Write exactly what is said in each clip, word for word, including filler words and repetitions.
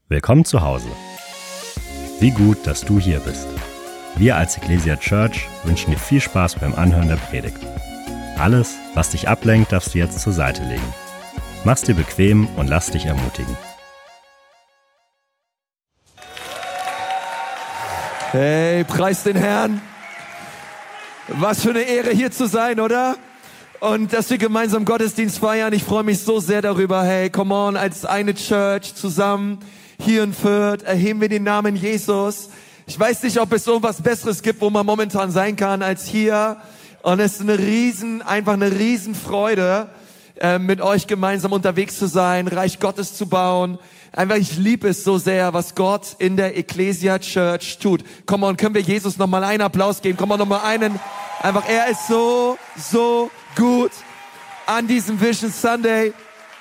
Willkommen zu Hause. Wie gut, dass du hier bist. Wir als Ecclesia Church wünschen dir viel Spaß beim Anhören der Predigt. Alles, was dich ablenkt, darfst du jetzt zur Seite legen. Mach's dir bequem und lass dich ermutigen. Hey, preis den Herrn. Was für eine Ehre, hier zu sein, oder? Und dass wir gemeinsam Gottesdienst feiern. Ich freue mich so sehr darüber. Hey, come on, als eine Church zusammen hier in Fürth erheben wir den Namen Jesus. Ich weiß nicht, ob es so was Besseres gibt, wo man momentan sein kann, als hier. Und es ist eine riesen, einfach eine riesen Freude, äh, mit euch gemeinsam unterwegs zu sein, Reich Gottes zu bauen. Einfach, ich liebe es so sehr, was Gott in der Ecclesia Church tut. Komm on, können wir Jesus nochmal einen Applaus geben? Komm on, nochmal einen. Einfach, er ist so, so gut an diesem Vision Sunday.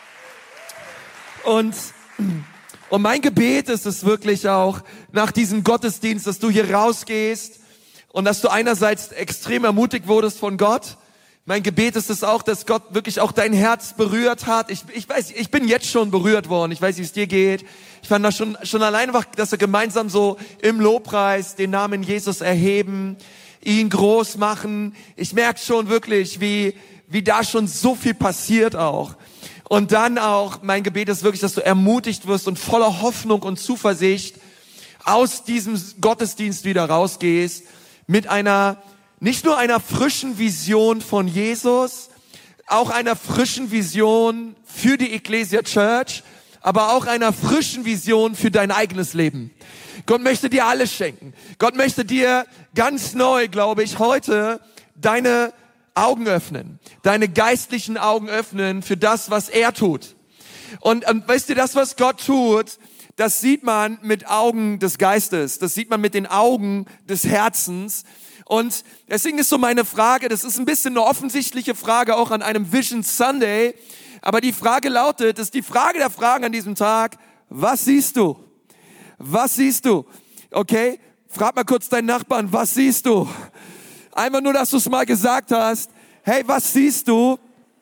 Und, und mein Gebet ist es wirklich auch nach diesem Gottesdienst, dass du hier rausgehst und dass du einerseits extrem ermutigt wurdest von Gott. Mein Gebet ist es auch, dass Gott wirklich auch dein Herz berührt hat. Ich, ich weiß, ich bin jetzt schon berührt worden. Ich weiß, wie es dir geht. Ich fand das schon, schon allein einfach, dass wir gemeinsam so im Lobpreis den Namen Jesus erheben, ihn groß machen. Ich merke schon wirklich, wie, wie da schon so viel passiert auch. Und dann auch, mein Gebet ist wirklich, dass du ermutigt wirst und voller Hoffnung und Zuversicht aus diesem Gottesdienst wieder rausgehst mit einer, nicht nur einer frischen Vision von Jesus, auch einer frischen Vision für die Ecclesia Church, aber auch einer frischen Vision für dein eigenes Leben. Gott möchte dir alles schenken. Gott möchte dir ganz neu, glaube ich, heute deine Augen öffnen, deine geistlichen Augen öffnen für das, was er tut. Und, und weißt du, das, was Gott tut, das sieht man mit Augen des Geistes, das sieht man mit den Augen des Herzens. Und deswegen ist so meine Frage, das ist ein bisschen eine offensichtliche Frage auch an einem Vision Sunday, aber die Frage lautet, ist die Frage der Fragen an diesem Tag, was siehst du? Was siehst du? Okay, frag mal kurz deinen Nachbarn, was siehst du? Einfach nur, dass du es mal gesagt hast. Hey, was siehst du?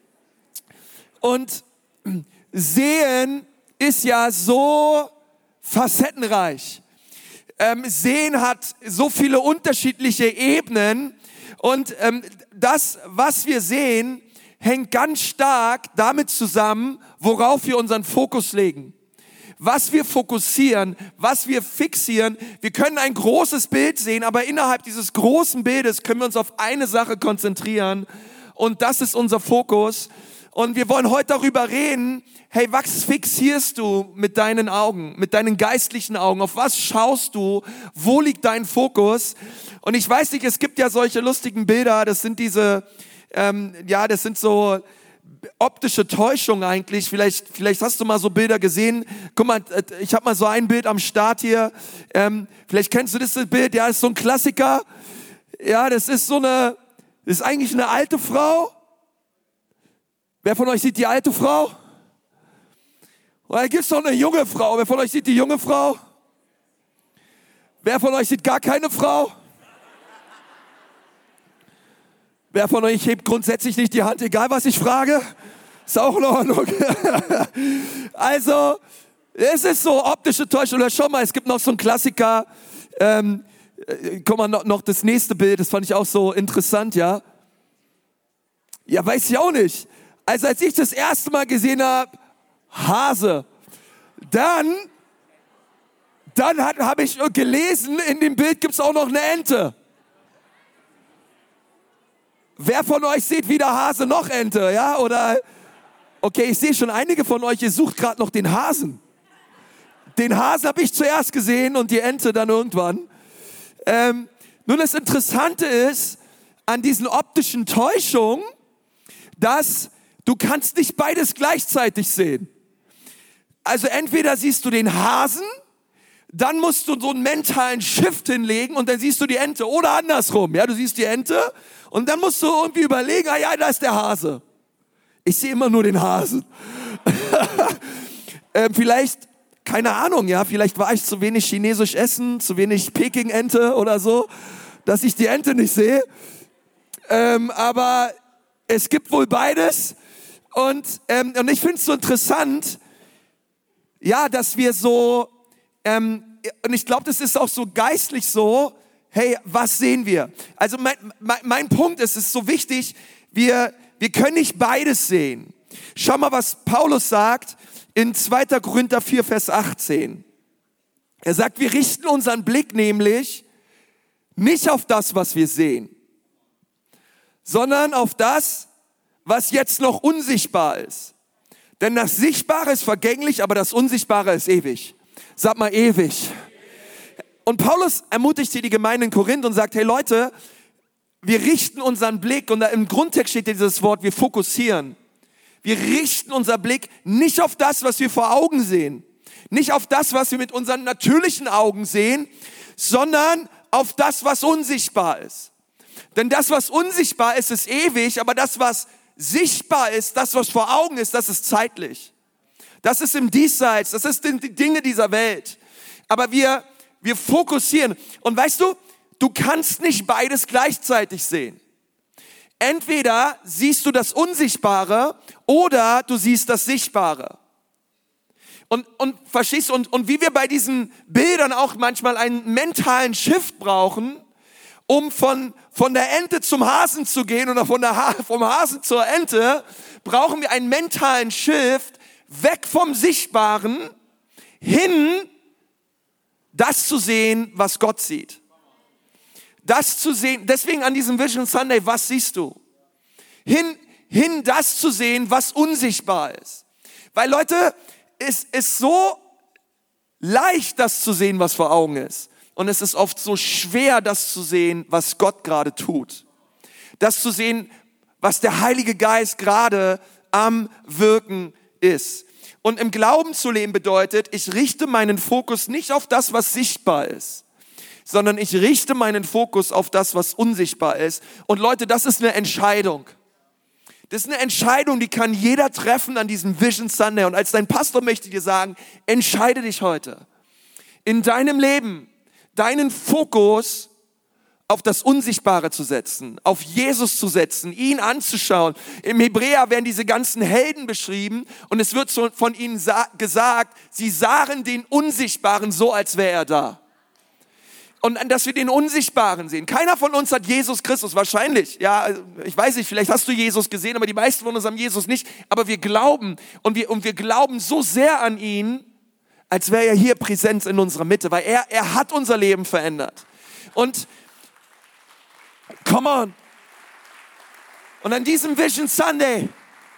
Und sehen ist ja so facettenreich. Ähm, sehen hat so viele unterschiedliche Ebenen. Und ähm, das, was wir sehen, hängt ganz stark damit zusammen, worauf wir unseren Fokus legen. Was wir fokussieren, was wir fixieren. Wir können ein großes Bild sehen, aber innerhalb dieses großen Bildes können wir uns auf eine Sache konzentrieren und das ist unser Fokus. Und wir wollen heute darüber reden, hey, was fixierst du mit deinen Augen, mit deinen geistlichen Augen? Auf was schaust du? Wo liegt dein Fokus? Und ich weiß nicht, es gibt ja solche lustigen Bilder, das sind diese, ähm, ja, das sind so optische Täuschung eigentlich. Vielleicht, vielleicht hast du mal so Bilder gesehen. Guck mal, ich habe mal so ein Bild am Start hier. Ähm, vielleicht kennst du das Bild. Ja, das ist so ein Klassiker. Ja, das ist so eine, das ist eigentlich eine alte Frau. Wer von euch sieht die alte Frau? Und dann gibt's noch eine junge Frau. Wer von euch sieht die junge Frau? Wer von euch sieht gar keine Frau? Wer von euch hebt grundsätzlich nicht die Hand, egal was ich frage? Ist auch in Ordnung. Also, es ist so optische Täuschung. Oder schau mal, es gibt noch so einen Klassiker. Ähm, guck mal, noch, noch das nächste Bild, das fand ich auch so interessant, ja. Ja, weiß ich auch nicht. Also, als ich das erste Mal gesehen habe, Hase, dann, dann habe ich gelesen, in dem Bild gibt's auch noch eine Ente. Wer von euch sieht weder Hase noch Ente, ja? Oder, okay, ich sehe schon, einige von euch, ihr sucht gerade noch den Hasen. Den Hasen habe ich zuerst gesehen und die Ente dann irgendwann. Ähm, nun, das Interessante ist an diesen optischen Täuschungen, dass du kannst nicht beides gleichzeitig sehen. Also entweder siehst du den Hasen, dann musst du so einen mentalen Shift hinlegen und dann siehst du die Ente. Oder andersrum, ja, du siehst die Ente und dann musst du irgendwie überlegen, ah ja, da ist der Hase. Ich sehe immer nur den Hasen. ähm, vielleicht, keine Ahnung, ja, vielleicht war ich zu wenig chinesisch essen, zu wenig Peking-Ente oder so, dass ich die Ente nicht sehe. Ähm, aber es gibt wohl beides. Und, ähm, und ich finde es so interessant, ja, dass wir so ähm, und ich glaube, das ist auch so geistlich so, hey, was sehen wir? Also mein, mein, mein Punkt ist, es ist so wichtig, wir, wir können nicht beides sehen. Schau mal, was Paulus sagt in zweiter Korinther vier, Vers achtzehn. Er sagt, wir richten unseren Blick nämlich nicht auf das, was wir sehen, sondern auf das, was jetzt noch unsichtbar ist. Denn das Sichtbare ist vergänglich, aber das Unsichtbare ist ewig. Sag mal ewig. Und Paulus ermutigt hier die Gemeinde in Korinth und sagt, hey Leute, wir richten unseren Blick, und da im Grundtext steht dieses Wort, wir fokussieren. Wir richten unseren Blick nicht auf das, was wir vor Augen sehen, nicht auf das, was wir mit unseren natürlichen Augen sehen, sondern auf das, was unsichtbar ist. Denn das, was unsichtbar ist, ist ewig, aber das, was sichtbar ist, das, was vor Augen ist, das ist zeitlich. Das ist im Diesseits, das ist die Dinge dieser Welt. Aber wir, wir fokussieren. Und weißt du, du kannst nicht beides gleichzeitig sehen. Entweder siehst du das Unsichtbare oder du siehst das Sichtbare. Und, und verstehst du, und, und wie wir bei diesen Bildern auch manchmal einen mentalen Shift brauchen, um von, von der Ente zum Hasen zu gehen oder von der ha- vom Hasen zur Ente, brauchen wir einen mentalen Shift, weg vom Sichtbaren, hin, das zu sehen, was Gott sieht. Das zu sehen, deswegen an diesem Vision Sunday, was siehst du? Hin, hin das zu sehen, was unsichtbar ist. Weil Leute, es ist so leicht, das zu sehen, was vor Augen ist. Und es ist oft so schwer, das zu sehen, was Gott gerade tut. Das zu sehen, was der Heilige Geist gerade am Wirken ist. Und im Glauben zu leben bedeutet, ich richte meinen Fokus nicht auf das, was sichtbar ist, sondern ich richte meinen Fokus auf das, was unsichtbar ist. Und Leute, das ist eine Entscheidung. Das ist eine Entscheidung, die kann jeder treffen an diesem Vision Sunday. Und als dein Pastor möchte ich dir sagen, entscheide dich heute, in deinem Leben deinen Fokus auf das Unsichtbare zu setzen, auf Jesus zu setzen, ihn anzuschauen. Im Hebräer werden diese ganzen Helden beschrieben und es wird so von ihnen sa- gesagt, sie sahen den Unsichtbaren so, als wäre er da. Und dass wir den Unsichtbaren sehen. Keiner von uns hat Jesus Christus, wahrscheinlich. Ja, ich weiß nicht, vielleicht hast du Jesus gesehen, aber die meisten von uns haben Jesus nicht. Aber wir glauben und wir, und wir glauben so sehr an ihn, als wäre er hier präsent in unserer Mitte, weil er, er hat unser Leben verändert. Und, come on. Und an diesem Vision Sunday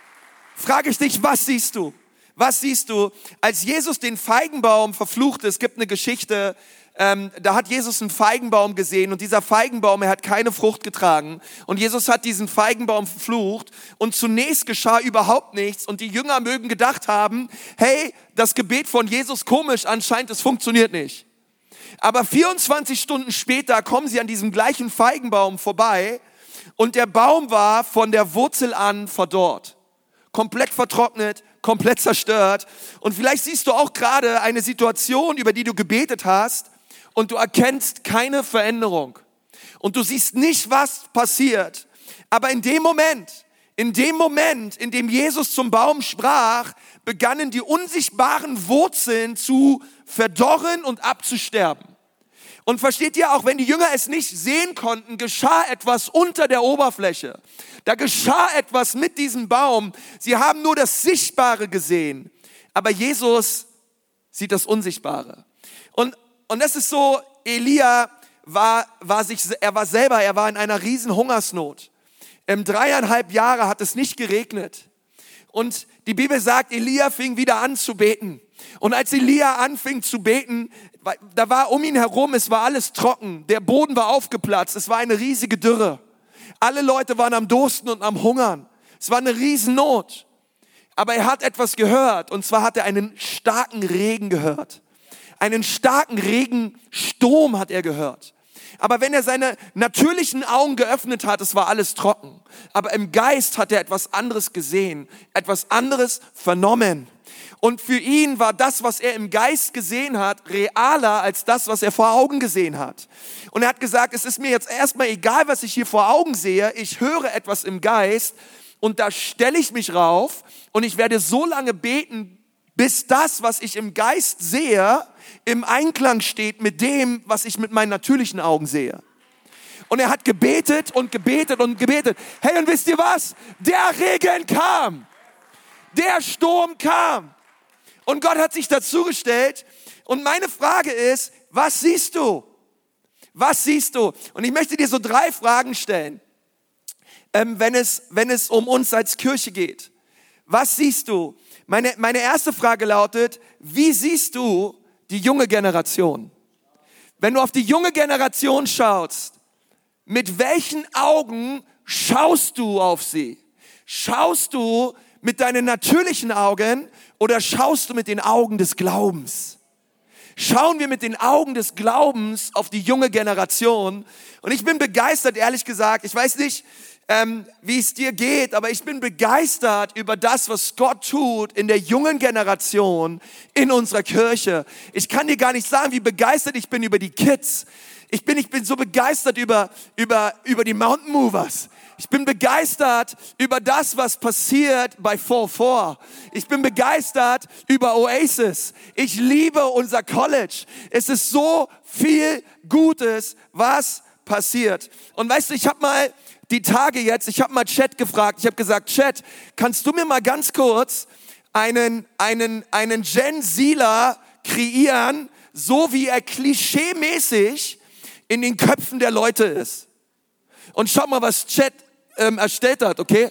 frage ich dich, was siehst du? Was siehst du? Als Jesus den Feigenbaum verfluchte, es gibt eine Geschichte, Ähm, da hat Jesus einen Feigenbaum gesehen und dieser Feigenbaum, er hat keine Frucht getragen und Jesus hat diesen Feigenbaum verflucht und zunächst geschah überhaupt nichts und die Jünger mögen gedacht haben, hey, das Gebet von Jesus komisch, anscheinend es funktioniert nicht. Aber vierundzwanzig Stunden später kommen sie an diesem gleichen Feigenbaum vorbei und der Baum war von der Wurzel an verdorrt, komplett vertrocknet, komplett zerstört und vielleicht siehst du auch gerade eine Situation, über die du gebetet hast, und du erkennst keine Veränderung. Und du siehst nicht, was passiert. Aber in dem Moment, in dem Moment, in dem Jesus zum Baum sprach, begannen die unsichtbaren Wurzeln zu verdorren und abzusterben. Und versteht ihr, auch wenn die Jünger es nicht sehen konnten, geschah etwas unter der Oberfläche. Da geschah etwas mit diesem Baum. Sie haben nur das Sichtbare gesehen. Aber Jesus sieht das Unsichtbare. Und Und das ist so, Elia war, war sich, er war selber, er war in einer riesen Hungersnot. Ähm, dreieinhalb Jahre hat es nicht geregnet. Und die Bibel sagt, Elia fing wieder an zu beten. Und als Elia anfing zu beten, da war um ihn herum, es war alles trocken. Der Boden war aufgeplatzt, es war eine riesige Dürre. Alle Leute waren am Dursten und am Hungern. Es war eine Riesennot. Aber er hat etwas gehört, und zwar hat er einen starken Regen gehört. Einen starken Regensturm hat er gehört. Aber wenn er seine natürlichen Augen geöffnet hat, es war alles trocken. Aber im Geist hat er etwas anderes gesehen, etwas anderes vernommen. Und für ihn war das, was er im Geist gesehen hat, realer als das, was er vor Augen gesehen hat. Und er hat gesagt, es ist mir jetzt erstmal egal, was ich hier vor Augen sehe. Ich höre etwas im Geist und da stelle ich mich rauf und ich werde so lange beten, bis das, was ich im Geist sehe, im Einklang steht mit dem, was ich mit meinen natürlichen Augen sehe. Und er hat gebetet und gebetet und gebetet. Hey, und wisst ihr was? Der Regen kam. Der Sturm kam. Und Gott hat sich dazugestellt. Und meine Frage ist, was siehst du? Was siehst du? Und ich möchte dir so drei Fragen stellen, ähm, wenn es, wenn es um uns als Kirche geht. Was siehst du? Meine, meine erste Frage lautet, wie siehst du die junge Generation? Wenn du auf die junge Generation schaust, mit welchen Augen schaust du auf sie? Schaust du mit deinen natürlichen Augen oder schaust du mit den Augen des Glaubens? Schauen wir mit den Augen des Glaubens auf die junge Generation. Und ich bin begeistert, ehrlich gesagt. Ich weiß nicht, ähm, wie es dir geht, aber ich bin begeistert über das, was Gott tut in der jungen Generation in unserer Kirche. Ich kann dir gar nicht sagen, wie begeistert ich bin über die Kids. Ich bin, ich bin so begeistert über, über, über die Mountain Movers. Ich bin begeistert über das, was passiert bei vier vier. Ich bin begeistert über Oasis. Ich liebe unser College. Es ist so viel Gutes, was passiert. Und weißt du, ich habe mal die Tage jetzt, ich habe mal Chat gefragt. Ich habe gesagt, Chat, kannst du mir mal ganz kurz einen, einen, einen Gen Zler kreieren, so wie er klischeemäßig in den Köpfen der Leute ist? Und schau mal, was Chat ähm, erstellt hat, okay?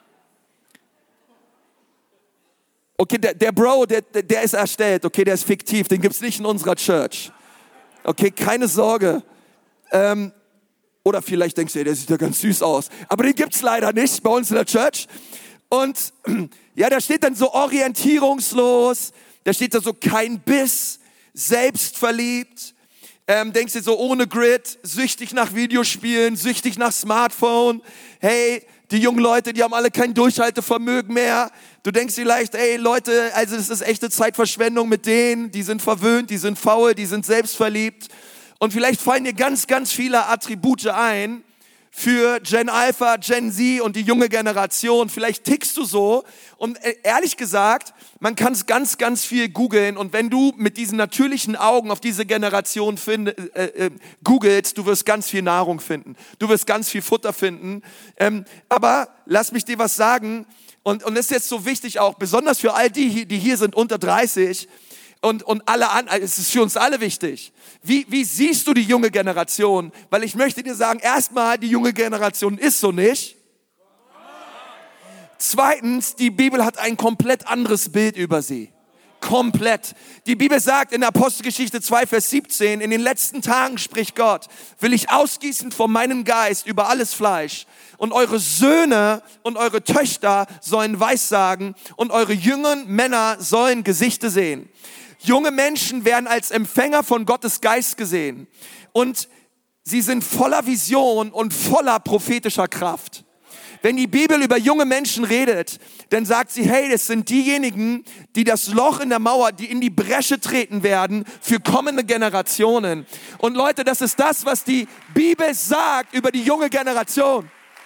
Okay, der, der Bro, der, der ist erstellt, okay, der ist fiktiv, den gibt's nicht in unserer Church. Okay, keine Sorge. Ähm, oder vielleicht denkst du, ja, der sieht ja ganz süß aus. Aber den gibt's leider nicht bei uns in der Church. Und ja, da steht dann so orientierungslos, da steht da so kein Biss, selbstverliebt. Ähm, denkst du so ohne Grid, süchtig nach Videospielen, süchtig nach Smartphone. Hey, die jungen Leute, die haben alle kein Durchhaltevermögen mehr. Du denkst vielleicht, ey Leute, also das ist echte Zeitverschwendung mit denen. Die sind verwöhnt, die sind faul, die sind selbstverliebt. Und vielleicht fallen dir ganz, ganz viele Attribute ein für Gen Alpha, Gen Z und die junge Generation. Vielleicht tickst du so. Und ehrlich gesagt, man kann es ganz, ganz viel googeln. Und wenn du mit diesen natürlichen Augen auf diese Generation find, äh, äh, googelst, du wirst ganz viel Nahrung finden. Du wirst ganz viel Futter finden. Ähm, aber lass mich dir was sagen. Und, und das ist jetzt so wichtig auch, besonders für all die, die hier sind unter dreißig. Und, und alle an, es ist für uns alle wichtig. Wie, wie siehst du die junge Generation? Weil ich möchte dir sagen, erstmal, die junge Generation ist so nicht. Zweitens, die Bibel hat ein komplett anderes Bild über sie. Komplett. Die Bibel sagt in Apostelgeschichte zwei, Vers siebzehn, in den letzten Tagen spricht Gott, will ich ausgießen von meinem Geist über alles Fleisch. Und eure Söhne und eure Töchter sollen Weissagen und eure jungen Männer sollen Gesichter sehen. Junge Menschen werden als Empfänger von Gottes Geist gesehen und sie sind voller Vision und voller prophetischer Kraft. Wenn die Bibel über junge Menschen redet, dann sagt sie, hey, das sind diejenigen, die das Loch in der Mauer, die in die Bresche treten werden für kommende Generationen. Und Leute, das ist das, was die Bibel sagt über die junge Generation.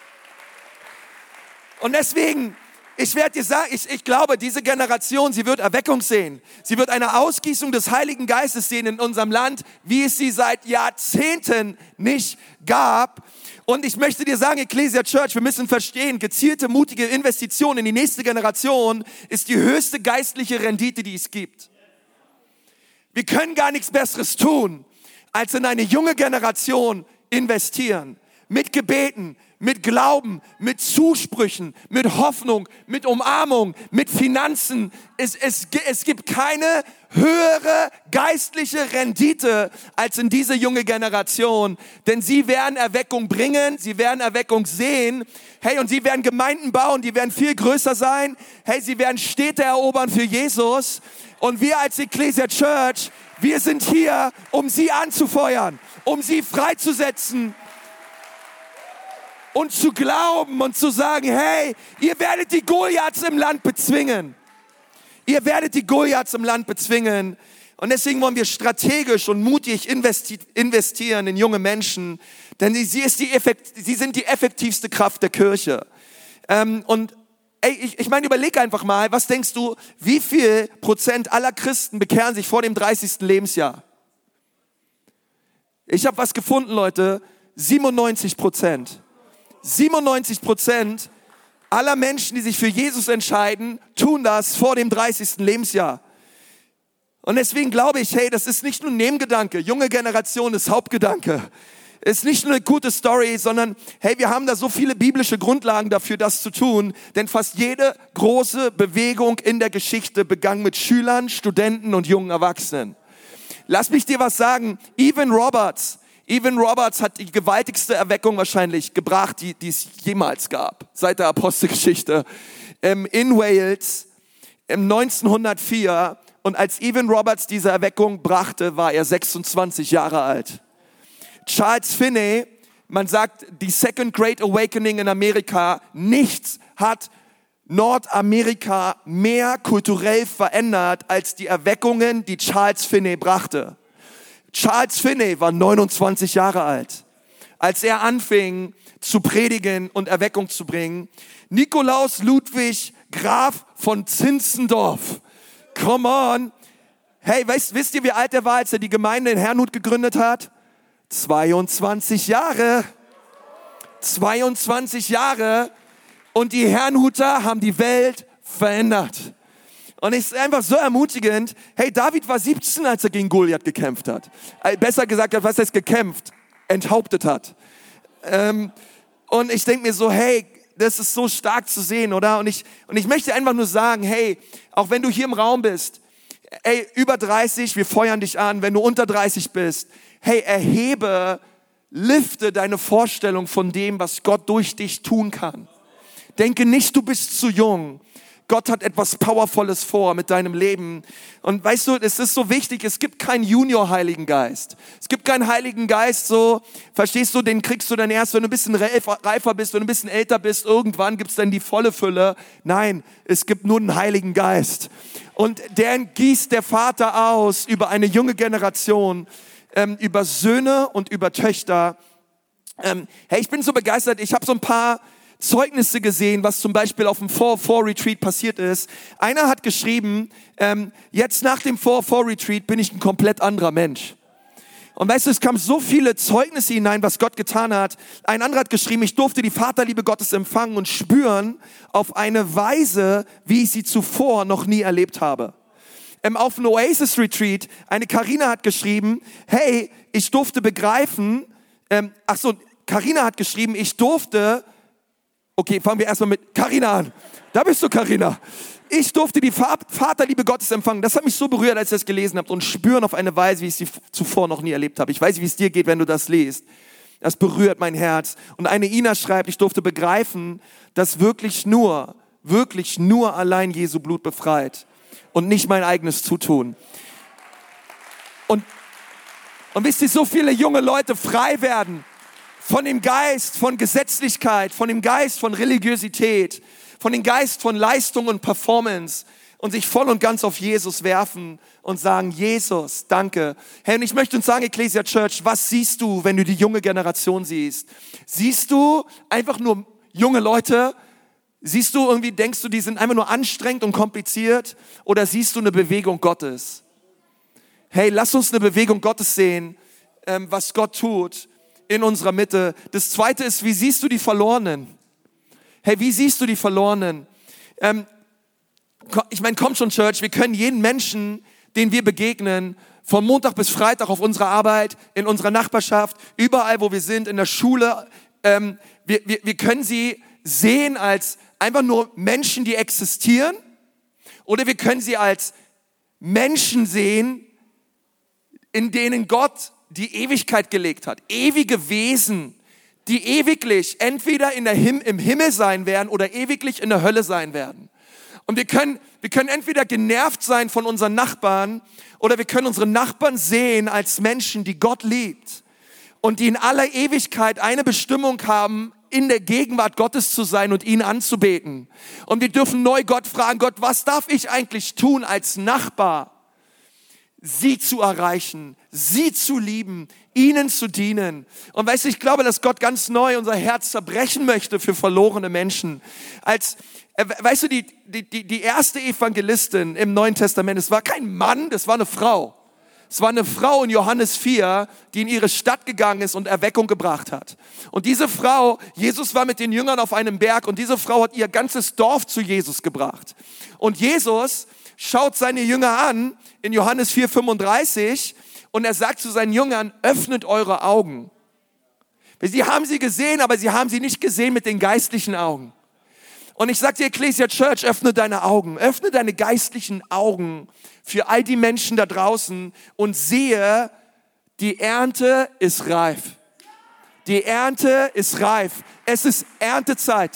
Und deswegen, ich werde dir sagen, ich, ich glaube, diese Generation, sie wird Erweckung sehen. Sie wird eine Ausgießung des Heiligen Geistes sehen in unserem Land, wie es sie seit Jahrzehnten nicht gab. Und ich möchte dir sagen, Ecclesia Church, wir müssen verstehen, gezielte, mutige Investition in die nächste Generation ist die höchste geistliche Rendite, die es gibt. Wir können gar nichts Besseres tun, als in eine junge Generation investieren. Mit Gebeten, mit Glauben, mit Zusprüchen, mit Hoffnung, mit Umarmung, mit Finanzen. Es, es, es gibt keine höhere geistliche Rendite als in diese junge Generation. Denn sie werden Erweckung bringen, sie werden Erweckung sehen. Hey, und sie werden Gemeinden bauen, die werden viel größer sein. Hey, sie werden Städte erobern für Jesus. Und wir als Ecclesia Church, wir sind hier, um sie anzufeuern, um sie freizusetzen. Und zu glauben und zu sagen, hey, ihr werdet die Goliaths im Land bezwingen. Ihr werdet die Goliaths im Land bezwingen. Und deswegen wollen wir strategisch und mutig investi- investieren in junge Menschen. Denn sie, ist die effekt- sie sind die effektivste Kraft der Kirche. Ähm, und ey, ich, ich meine, überleg einfach mal, was denkst du, wie viel Prozent aller Christen bekehren sich vor dem dreißigsten Lebensjahr? Ich habe was gefunden, Leute, siebenundneunzig Prozent. siebenundneunzig Prozent aller Menschen, die sich für Jesus entscheiden, tun das vor dem dreißigsten Lebensjahr. Und deswegen glaube ich, hey, das ist nicht nur ein Nebengedanke, junge Generation ist Hauptgedanke. Ist nicht nur eine gute Story, sondern hey, wir haben da so viele biblische Grundlagen dafür, das zu tun. Denn fast jede große Bewegung in der Geschichte begann mit Schülern, Studenten und jungen Erwachsenen. Lass mich dir was sagen, Evan Roberts, Evan Roberts hat die gewaltigste Erweckung wahrscheinlich gebracht, die, die es jemals gab, seit der Apostelgeschichte. Ähm, in Wales im neunzehnhundertvier. Und als Evan Roberts diese Erweckung brachte, war er sechsundzwanzig Jahre alt. Charles Finney, man sagt, die Second Great Awakening in Amerika, nichts hat Nordamerika mehr kulturell verändert als die Erweckungen, die Charles Finney brachte. Charles Finney war neunundzwanzig Jahre alt, als er anfing zu predigen und Erweckung zu bringen. Nikolaus Ludwig Graf von Zinzendorf. Come on. Hey, weißt, wisst ihr, wie alt er war, als er die Gemeinde in Herrnhut gegründet hat? zweiundzwanzig Jahre. zweiundzwanzig Jahre. Und die Herrnhuter haben die Welt verändert. Und es ist einfach so ermutigend. Hey, David war siebzehn, als er gegen Goliath gekämpft hat. Besser gesagt, was heißt gekämpft? Enthauptet hat. Ähm, und ich denke mir so, hey, das ist so stark zu sehen, oder? Und ich, und ich möchte einfach nur sagen, hey, auch wenn du hier im Raum bist, ey, über dreißig, wir feuern dich an, wenn du unter dreißig bist, hey, erhebe, lifte deine Vorstellung von dem, was Gott durch dich tun kann. Denke nicht, du bist zu jung. Gott hat etwas Powervolles vor mit deinem Leben. Und weißt du, es ist so wichtig, es gibt keinen Junior-Heiligen Geist. Es gibt keinen Heiligen Geist, so, verstehst du, den kriegst du dann erst, wenn du ein bisschen reifer bist, wenn du ein bisschen älter bist. Irgendwann gibt es dann die volle Fülle. Nein, es gibt nur einen Heiligen Geist. Und den gießt der Vater aus über eine junge Generation, ähm, über Söhne und über Töchter. Ähm, hey, ich bin so begeistert, ich habe so ein paar Zeugnisse gesehen, was zum Beispiel auf dem four oh four Retreat passiert ist. Einer hat geschrieben, ähm, jetzt nach dem four oh four Retreat bin ich ein komplett anderer Mensch. Und weißt du, es kamen so viele Zeugnisse hinein, was Gott getan hat. Ein anderer hat geschrieben, ich durfte die Vaterliebe Gottes empfangen und spüren auf eine Weise, wie ich sie zuvor noch nie erlebt habe. Ähm, auf dem Oasis Retreat, eine Carina hat geschrieben, hey, ich durfte begreifen, ähm, ach so, Carina hat geschrieben, ich durfte Okay, fangen wir erstmal mit Carina an. Da bist du, Carina. Ich durfte die Vaterliebe Gottes empfangen. Das hat mich so berührt, als ich das gelesen habe. Und spüren auf eine Weise, wie ich sie zuvor noch nie erlebt habe. Ich weiß nicht, wie es dir geht, wenn du das liest. Das berührt mein Herz. Und eine Ina schreibt, ich durfte begreifen, dass wirklich nur, wirklich nur allein Jesu Blut befreit. Und nicht mein eigenes Zutun. Und, und wisst ihr, so viele junge Leute frei werden von dem Geist von Gesetzlichkeit, von dem Geist von Religiosität, von dem Geist von Leistung und Performance und sich voll und ganz auf Jesus werfen und sagen, Jesus, danke. Hey, und ich möchte uns sagen, Ecclesia Church, was siehst du, wenn du die junge Generation siehst? Siehst du einfach nur junge Leute? Siehst du irgendwie, denkst du, die sind einfach nur anstrengend und kompliziert? Oder siehst du eine Bewegung Gottes? Hey, lass uns eine Bewegung Gottes sehen, ähm, was Gott tut in unserer Mitte. Das Zweite ist, wie siehst du die Verlorenen? Hey, wie siehst du die Verlorenen? Ähm, ich meine, komm schon, Church, wir können jeden Menschen, den wir begegnen, von Montag bis Freitag auf unserer Arbeit, in unserer Nachbarschaft, überall, wo wir sind, in der Schule, ähm, wir, wir, wir können sie sehen als einfach nur Menschen, die existieren, oder wir können sie als Menschen sehen, in denen Gott die Ewigkeit gelegt hat. Ewige Wesen, die ewiglich entweder in der Him- im Himmel sein werden oder ewiglich in der Hölle sein werden. Und wir können, wir können entweder genervt sein von unseren Nachbarn oder wir können unsere Nachbarn sehen als Menschen, die Gott liebt und die in aller Ewigkeit eine Bestimmung haben, in der Gegenwart Gottes zu sein und ihn anzubeten. Und wir dürfen neu Gott fragen, Gott, was darf ich eigentlich tun als Nachbar? Sie zu erreichen, sie zu lieben, ihnen zu dienen. Und weißt du, ich glaube, dass Gott ganz neu unser Herz zerbrechen möchte für verlorene Menschen. Als Weißt du, die, die, die, die erste Evangelistin im Neuen Testament, es war kein Mann, das war eine Frau. Es war eine Frau in Johannes vier, die in ihre Stadt gegangen ist und Erweckung gebracht hat. Und diese Frau, Jesus war mit den Jüngern auf einem Berg und diese Frau hat ihr ganzes Dorf zu Jesus gebracht. Und Jesus schaut seine Jünger an in Johannes vier fünfunddreißig und er sagt zu seinen Jüngern, öffnet eure Augen. Sie haben sie gesehen, aber sie haben sie nicht gesehen mit den geistlichen Augen. Und ich sage dir, Ecclesia Church, öffne deine Augen, öffne deine geistlichen Augen für all die Menschen da draußen und sehe, die Ernte ist reif. Die Ernte ist reif. Es ist Erntezeit.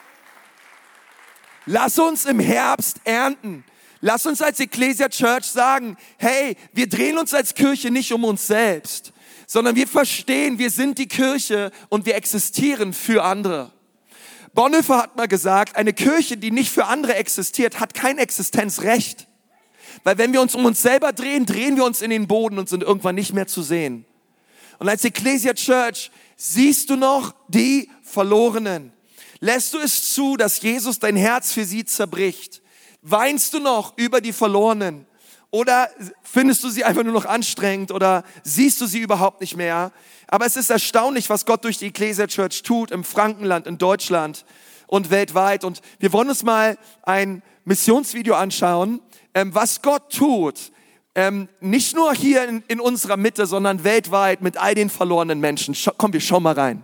Lass uns im Herbst ernten. Lass uns als Ecclesia Church sagen, hey, wir drehen uns als Kirche nicht um uns selbst, sondern wir verstehen, wir sind die Kirche und wir existieren für andere. Bonhoeffer hat mal gesagt, eine Kirche, die nicht für andere existiert, hat kein Existenzrecht. Weil wenn wir uns um uns selber drehen, drehen wir uns in den Boden und sind irgendwann nicht mehr zu sehen. Und als Ecclesia Church siehst du noch die Verlorenen. Lässt du es zu, dass Jesus dein Herz für sie zerbricht? Weinst du noch über die Verlorenen? Oder findest du sie einfach nur noch anstrengend oder siehst du sie überhaupt nicht mehr? Aber es ist erstaunlich, was Gott durch die Ecclesia Church tut im Frankenland, in Deutschland und weltweit. Und wir wollen uns mal ein Missionsvideo anschauen, ähm, was Gott tut. Ähm, nicht nur hier in, in unserer Mitte, sondern weltweit mit all den verlorenen Menschen. Schau, komm, wir schauen mal rein.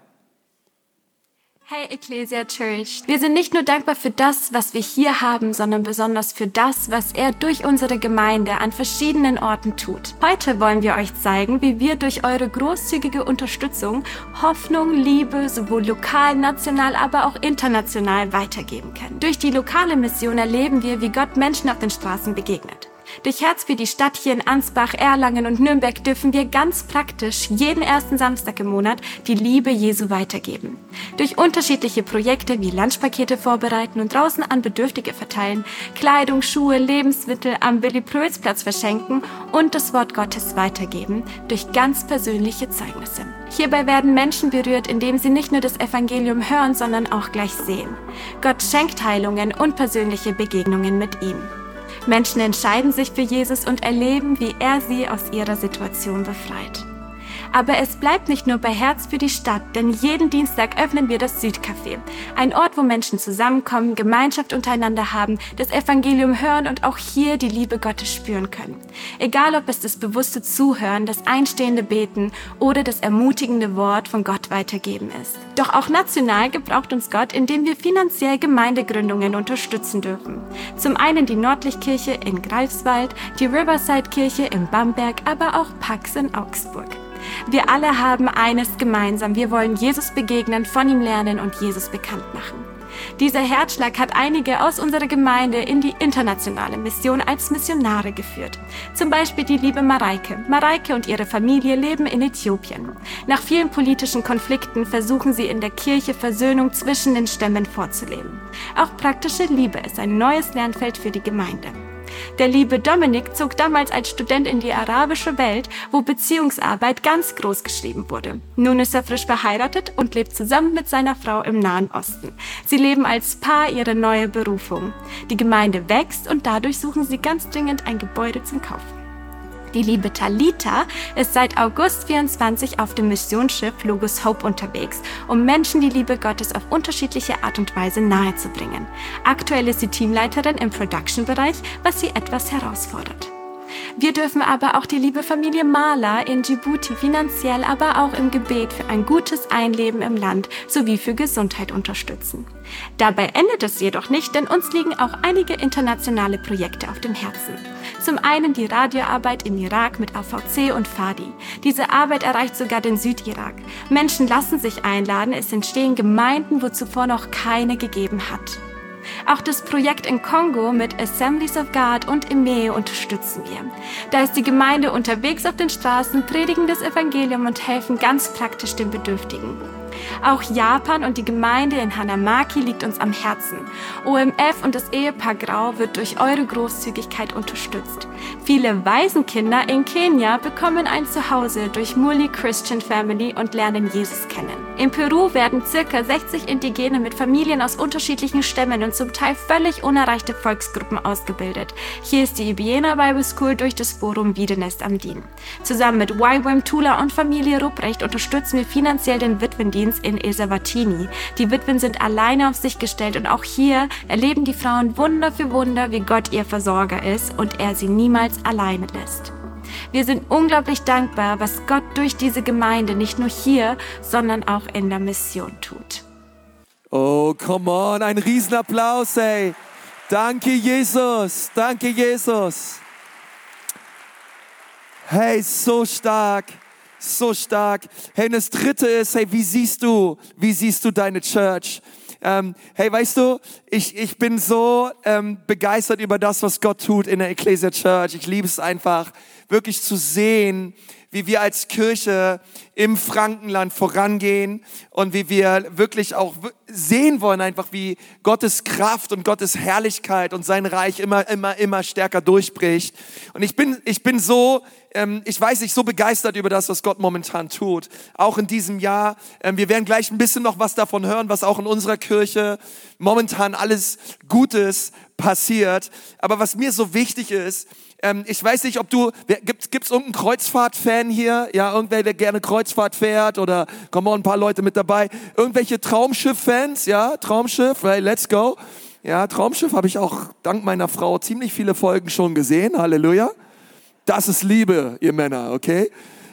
Hey Ecclesia Church, wir sind nicht nur dankbar für das, was wir hier haben, sondern besonders für das, was er durch unsere Gemeinde an verschiedenen Orten tut. Heute wollen wir euch zeigen, wie wir durch eure großzügige Unterstützung Hoffnung, Liebe sowohl lokal, national, aber auch international weitergeben können. Durch die lokale Mission erleben wir, wie Gott Menschen auf den Straßen begegnet. Durch Herz für die Stadt hier in Ansbach, Erlangen und Nürnberg dürfen wir ganz praktisch jeden ersten Samstag im Monat die Liebe Jesu weitergeben. Durch unterschiedliche Projekte wie Lunchpakete vorbereiten und draußen an Bedürftige verteilen, Kleidung, Schuhe, Lebensmittel am Willy-Ploetz-Platz verschenken und das Wort Gottes weitergeben durch ganz persönliche Zeugnisse. Hierbei werden Menschen berührt, indem sie nicht nur das Evangelium hören, sondern auch gleich sehen. Gott schenkt Heilungen und persönliche Begegnungen mit ihm. Menschen entscheiden sich für Jesus und erleben, wie er sie aus ihrer Situation befreit. Aber es bleibt nicht nur bei Herz für die Stadt, denn jeden Dienstag öffnen wir das Südcafé. Ein Ort, wo Menschen zusammenkommen, Gemeinschaft untereinander haben, das Evangelium hören und auch hier die Liebe Gottes spüren können. Egal, ob es das bewusste Zuhören, das einstehende Beten oder das ermutigende Wort von Gott weitergeben ist. Doch auch national gebraucht uns Gott, indem wir finanziell Gemeindegründungen unterstützen dürfen. Zum einen die Nordlichtkirche in Greifswald, die Riverside-Kirche in Bamberg, aber auch Pax in Augsburg. Wir alle haben eines gemeinsam. Wir wollen Jesus begegnen, von ihm lernen und Jesus bekannt machen. Dieser Herzschlag hat einige aus unserer Gemeinde in die internationale Mission als Missionare geführt. Zum Beispiel die liebe Mareike. Mareike und ihre Familie leben in Äthiopien. Nach vielen politischen Konflikten versuchen sie in der Kirche Versöhnung zwischen den Stämmen vorzuleben. Auch praktische Liebe ist ein neues Lernfeld für die Gemeinde. Der liebe Dominik zog damals als Student in die arabische Welt, wo Beziehungsarbeit ganz groß geschrieben wurde. Nun ist er frisch verheiratet und lebt zusammen mit seiner Frau im Nahen Osten. Sie leben als Paar ihre neue Berufung. Die Gemeinde wächst und dadurch suchen sie ganz dringend ein Gebäude zum Kaufen. Die liebe Talita ist seit August vierundzwanzig auf dem Missionsschiff Logos Hope unterwegs, um Menschen die Liebe Gottes auf unterschiedliche Art und Weise nahezubringen. Aktuell ist sie Teamleiterin im Production-Bereich, was sie etwas herausfordert. Wir dürfen aber auch die liebe Familie Mahler in Djibouti finanziell, aber auch im Gebet für ein gutes Einleben im Land sowie für Gesundheit unterstützen. Dabei endet es jedoch nicht, denn uns liegen auch einige internationale Projekte auf dem Herzen. Zum einen die Radioarbeit im Irak mit A V C und Fadi. Diese Arbeit erreicht sogar den Südirak. Menschen lassen sich einladen, es entstehen Gemeinden, wo zuvor noch keine gegeben hat. Auch das Projekt in Kongo mit Assemblies of God und Emee unterstützen wir. Da ist die Gemeinde unterwegs auf den Straßen, predigen das Evangelium und helfen ganz praktisch den Bedürftigen. Auch Japan und die Gemeinde in Hanamaki liegt uns am Herzen. O M F und das Ehepaar Grau wird durch eure Großzügigkeit unterstützt. Viele Waisenkinder in Kenia bekommen ein Zuhause durch Muli Christian Family und lernen Jesus kennen. In Peru werden circa sechzig Indigene mit Familien aus unterschiedlichen Stämmen und zum Teil völlig unerreichte Volksgruppen ausgebildet. Hier ist die Ibiena Bible School durch das Forum Wiedenest am Dien. Zusammen mit Y W A M Tula und Familie Rupprecht unterstützen wir finanziell den Witwendienst in Eswatini. Die Witwen sind alleine auf sich gestellt und auch hier erleben die Frauen Wunder für Wunder, wie Gott ihr Versorger ist und er sie niemals alleine lässt. Wir sind unglaublich dankbar, was Gott durch diese Gemeinde nicht nur hier, sondern auch in der Mission tut. Oh, come on, ein Riesenapplaus, ey. Danke, Jesus. Danke, Jesus. Hey, so stark. So stark. Hey, und das Dritte ist, hey, wie siehst du, wie siehst du deine Church? Ähm, hey, weißt du, ich, ich bin so ähm, begeistert über das, was Gott tut in der Ecclesia Church. Ich liebe es einfach, wirklich zu sehen, wie wir als Kirche im Frankenland vorangehen und wie wir wirklich auch sehen wollen, einfach wie Gottes Kraft und Gottes Herrlichkeit und sein Reich immer, immer, immer stärker durchbricht. Und ich bin, ich bin so, ähm, ich weiß nicht, so begeistert über das, was Gott momentan tut. Auch in diesem Jahr. Ähm, wir werden gleich ein bisschen noch was davon hören, was auch in unserer Kirche momentan alles Gutes passiert. Aber was mir so wichtig ist, Ähm, ich weiß nicht, ob du, gibt es irgendeinen Kreuzfahrt-Fan hier? Ja, irgendwer, der gerne Kreuzfahrt fährt oder kommen auch ein paar Leute mit dabei. Irgendwelche Traumschiff-Fans? Ja, Traumschiff, right, let's go. Ja, Traumschiff habe ich auch dank meiner Frau ziemlich viele Folgen schon gesehen. Halleluja. Das ist Liebe, ihr Männer, okay?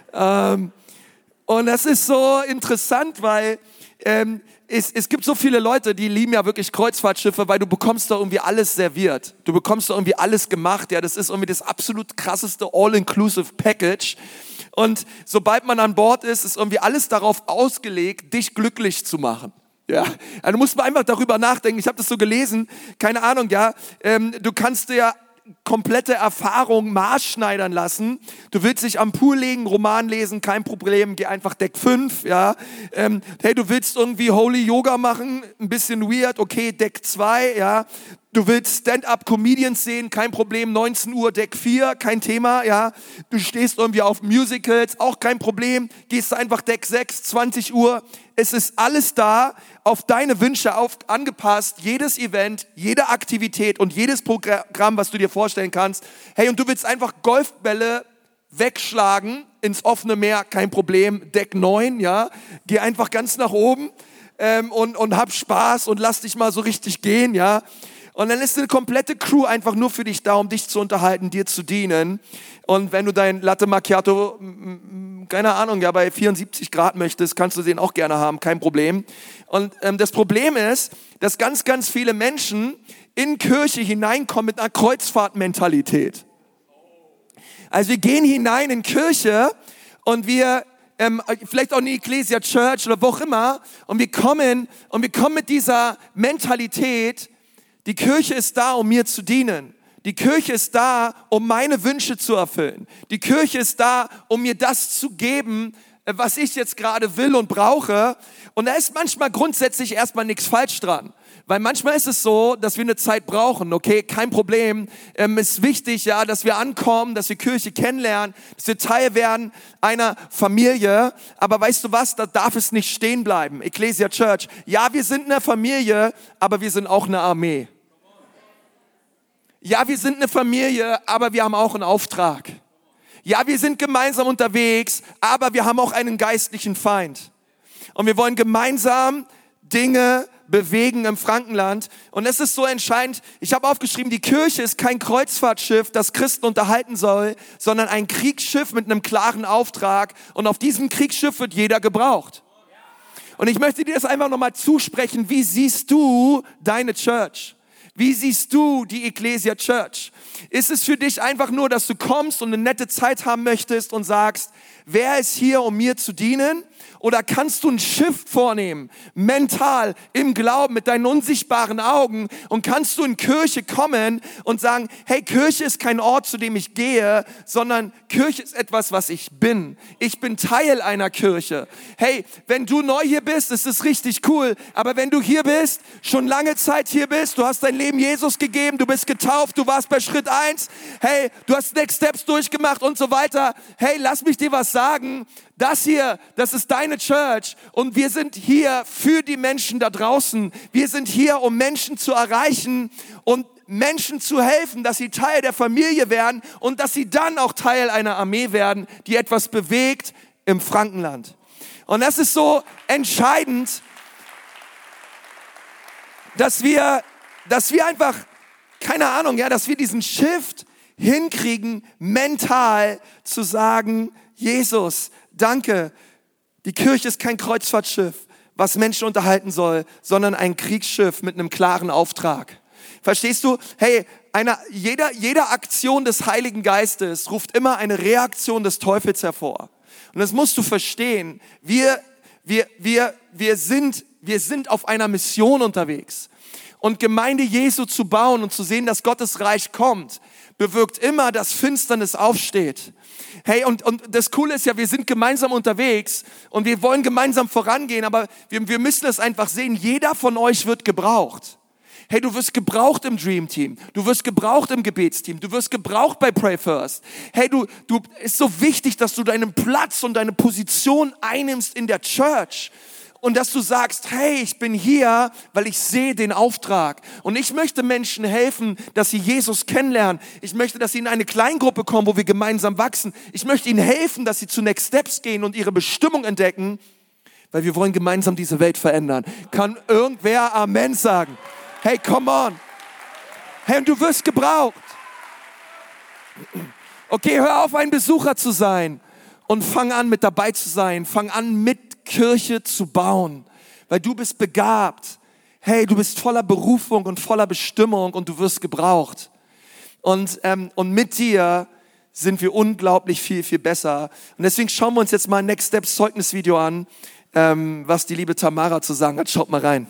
Ähm, und das ist so interessant, weil ähm, Es, es gibt so viele Leute, die lieben ja wirklich Kreuzfahrtschiffe, weil du bekommst da irgendwie alles serviert. Du bekommst da irgendwie alles gemacht. Ja, das ist irgendwie das absolut krasseste All-Inclusive Package. Und sobald man an Bord ist, ist irgendwie alles darauf ausgelegt, dich glücklich zu machen. Ja, also du musst mal einfach darüber nachdenken. Ich habe das so gelesen, keine Ahnung, ja. Ähm, du kannst dir ja komplette Erfahrung maßschneidern lassen. Du willst dich am Pool legen, Roman lesen, kein Problem, geh einfach Deck fünf, ja. Ähm, hey, du willst irgendwie Holy Yoga machen, ein bisschen weird, okay, Deck zwei, ja. Du willst Stand-up-Comedians sehen, kein Problem, neunzehn Uhr, Deck vier, kein Thema, ja. Du stehst irgendwie auf Musicals, auch kein Problem, gehst einfach Deck sechs, zwanzig Uhr. Es ist alles da, auf deine Wünsche auf, angepasst, jedes Event, jede Aktivität und jedes Programm, was du dir vorstellen kannst. Hey, und du willst einfach Golfbälle wegschlagen ins offene Meer, kein Problem, Deck neun, ja. Geh einfach ganz nach oben ähm, und, und hab Spaß und lass dich mal so richtig gehen, ja. Und dann ist eine komplette Crew einfach nur für dich da, um dich zu unterhalten, dir zu dienen. Und wenn du dein Latte Macchiato, keine Ahnung, ja, bei vierundsiebzig Grad möchtest, kannst du den auch gerne haben, kein Problem. Und ähm, das Problem ist, dass ganz, ganz viele Menschen in Kirche hineinkommen mit einer Kreuzfahrtmentalität. Also wir gehen hinein in Kirche und wir Ähm, vielleicht auch in die Ecclesia Church oder wo auch immer, und wir kommen und wir kommen mit dieser Mentalität, die Kirche ist da, um mir zu dienen. Die Kirche ist da, um meine Wünsche zu erfüllen. Die Kirche ist da, um mir das zu geben, was ich jetzt gerade will und brauche. Und da ist manchmal grundsätzlich erstmal nichts falsch dran. Weil manchmal ist es so, dass wir eine Zeit brauchen, okay, kein Problem. Ähm, ist wichtig, ja, dass wir ankommen, dass wir Kirche kennenlernen, dass wir Teil werden einer Familie. Aber weißt du was, da darf es nicht stehen bleiben. Ecclesia Church, ja, wir sind eine Familie, aber wir sind auch eine Armee. Ja, wir sind eine Familie, aber wir haben auch einen Auftrag. Ja, wir sind gemeinsam unterwegs, aber wir haben auch einen geistlichen Feind. Und wir wollen gemeinsam Dinge bewegen im Frankenland. Und es ist so entscheidend, ich habe aufgeschrieben, die Kirche ist kein Kreuzfahrtschiff, das Christen unterhalten soll, sondern ein Kriegsschiff mit einem klaren Auftrag. Und auf diesem Kriegsschiff wird jeder gebraucht. Und ich möchte dir das einfach nochmal zusprechen. Wie siehst du deine Church? Wie siehst du die Ecclesia Church? Ist es für dich einfach nur, dass du kommst und eine nette Zeit haben möchtest und sagst, wer ist hier, um mir zu dienen? Oder kannst du ein Shift vornehmen, mental, im Glauben, mit deinen unsichtbaren Augen, und kannst du in Kirche kommen und sagen, hey, Kirche ist kein Ort, zu dem ich gehe, sondern Kirche ist etwas, was ich bin. Ich bin Teil einer Kirche. Hey, wenn du neu hier bist, ist es richtig cool, aber wenn du hier bist, schon lange Zeit hier bist, du hast dein Leben Jesus gegeben, du bist getauft, du warst bei Schritt eins, hey, du hast Next Steps durchgemacht und so weiter. Hey, lass mich dir was sagen, das hier, das ist deine Church und wir sind hier für die Menschen da draußen. Wir sind hier, um Menschen zu erreichen und Menschen zu helfen, dass sie Teil der Familie werden und dass sie dann auch Teil einer Armee werden, die etwas bewegt im Frankenland. Und das ist so entscheidend, dass wir, dass wir einfach, keine Ahnung, ja, dass wir diesen Shift hinkriegen, mental zu sagen, Jesus, danke, die Kirche ist kein Kreuzfahrtschiff, was Menschen unterhalten soll, sondern ein Kriegsschiff mit einem klaren Auftrag. Verstehst du? Hey, eine, jeder, jede Aktion des Heiligen Geistes ruft immer eine Reaktion des Teufels hervor. Und das musst du verstehen. Wir, wir, wir, wir sind, wir sind auf einer Mission unterwegs. Und Gemeinde Jesu zu bauen und zu sehen, dass Gottes Reich kommt, bewirkt immer, dass Finsternis aufsteht. Hey, und, und das Coole ist ja, wir sind gemeinsam unterwegs und wir wollen gemeinsam vorangehen, aber wir, wir müssen es einfach sehen, jeder von euch wird gebraucht. Hey, du wirst gebraucht im Dream Team, du wirst gebraucht im Gebetsteam, du wirst gebraucht bei Pray First. Hey, du, du, ist so wichtig, dass du deinen Platz und deine Position einnimmst in der Church. Und dass du sagst, hey, ich bin hier, weil ich sehe den Auftrag. Und ich möchte Menschen helfen, dass sie Jesus kennenlernen. Ich möchte, dass sie in eine Kleingruppe kommen, wo wir gemeinsam wachsen. Ich möchte ihnen helfen, dass sie zu Next Steps gehen und ihre Bestimmung entdecken, weil wir wollen gemeinsam diese Welt verändern. Kann irgendwer Amen sagen? Hey, come on. Hey, und du wirst gebraucht. Okay, hör auf, ein Besucher zu sein und fang an, mit dabei zu sein. Fang an, mit Kirche zu bauen, weil du bist begabt. Hey, du bist voller Berufung und voller Bestimmung und du wirst gebraucht. Und, ähm, und mit dir sind wir unglaublich viel, viel besser. Und deswegen schauen wir uns jetzt mal ein Next Steps Zeugnisvideo an, ähm, was die liebe Tamara zu sagen hat. Schaut mal rein.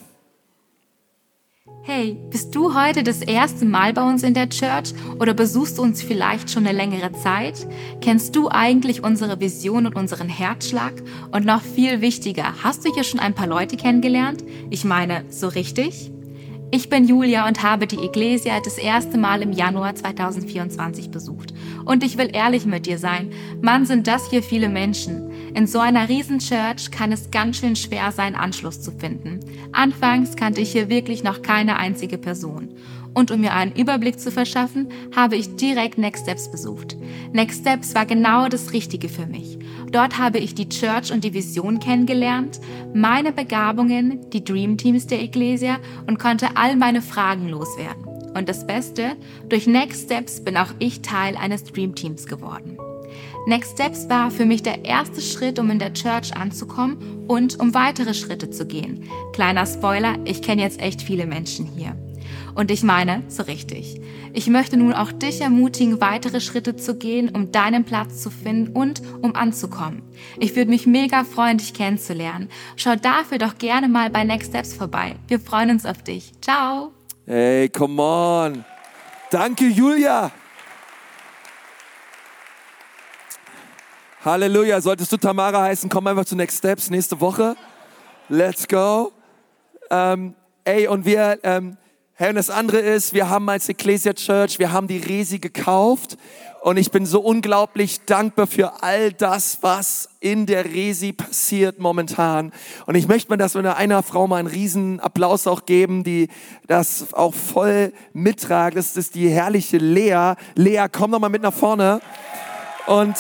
Hey, bist du heute das erste Mal bei uns in der Church oder besuchst du uns vielleicht schon eine längere Zeit? Kennst du eigentlich unsere Vision und unseren Herzschlag? Und noch viel wichtiger, hast du hier schon ein paar Leute kennengelernt? Ich meine, so richtig? Ich bin Julia und habe die Ecclesia das erste Mal im Januar zweitausendvierundzwanzig besucht. Und ich will ehrlich mit dir sein, Mann, sind das hier viele Menschen. In so einer riesen Church kann es ganz schön schwer sein, Anschluss zu finden. Anfangs kannte ich hier wirklich noch keine einzige Person. Und um mir einen Überblick zu verschaffen, habe ich direkt Next Steps besucht. Next Steps war genau das Richtige für mich. Dort habe ich die Church und die Vision kennengelernt, meine Begabungen, die Dream Teams der Ecclesia und konnte all meine Fragen loswerden. Und das Beste, durch Next Steps bin auch ich Teil eines Dream Teams geworden. Next Steps war für mich der erste Schritt, um in der Church anzukommen und um weitere Schritte zu gehen. Kleiner Spoiler, ich kenne jetzt echt viele Menschen hier. Und ich meine, so richtig. Ich möchte nun auch dich ermutigen, weitere Schritte zu gehen, um deinen Platz zu finden und um anzukommen. Ich würde mich mega freuen, dich kennenzulernen. Schau dafür doch gerne mal bei Next Steps vorbei. Wir freuen uns auf dich. Ciao! Hey, come on. Danke, Julia. Halleluja. Solltest du Tamara heißen, komm einfach zu Next Steps nächste Woche. Let's go. Ähm, ey, und wir, ähm, hey, und das andere ist, wir haben als Ecclesia Church, wir haben die Resi gekauft. Und ich bin so unglaublich dankbar für all das, was in der Resi passiert momentan. Und ich möchte mir, dass wir einer Frau mal einen riesen Applaus auch geben, die das auch voll mittragen. Das ist die herrliche Lea. Lea, komm doch mal mit nach vorne. Und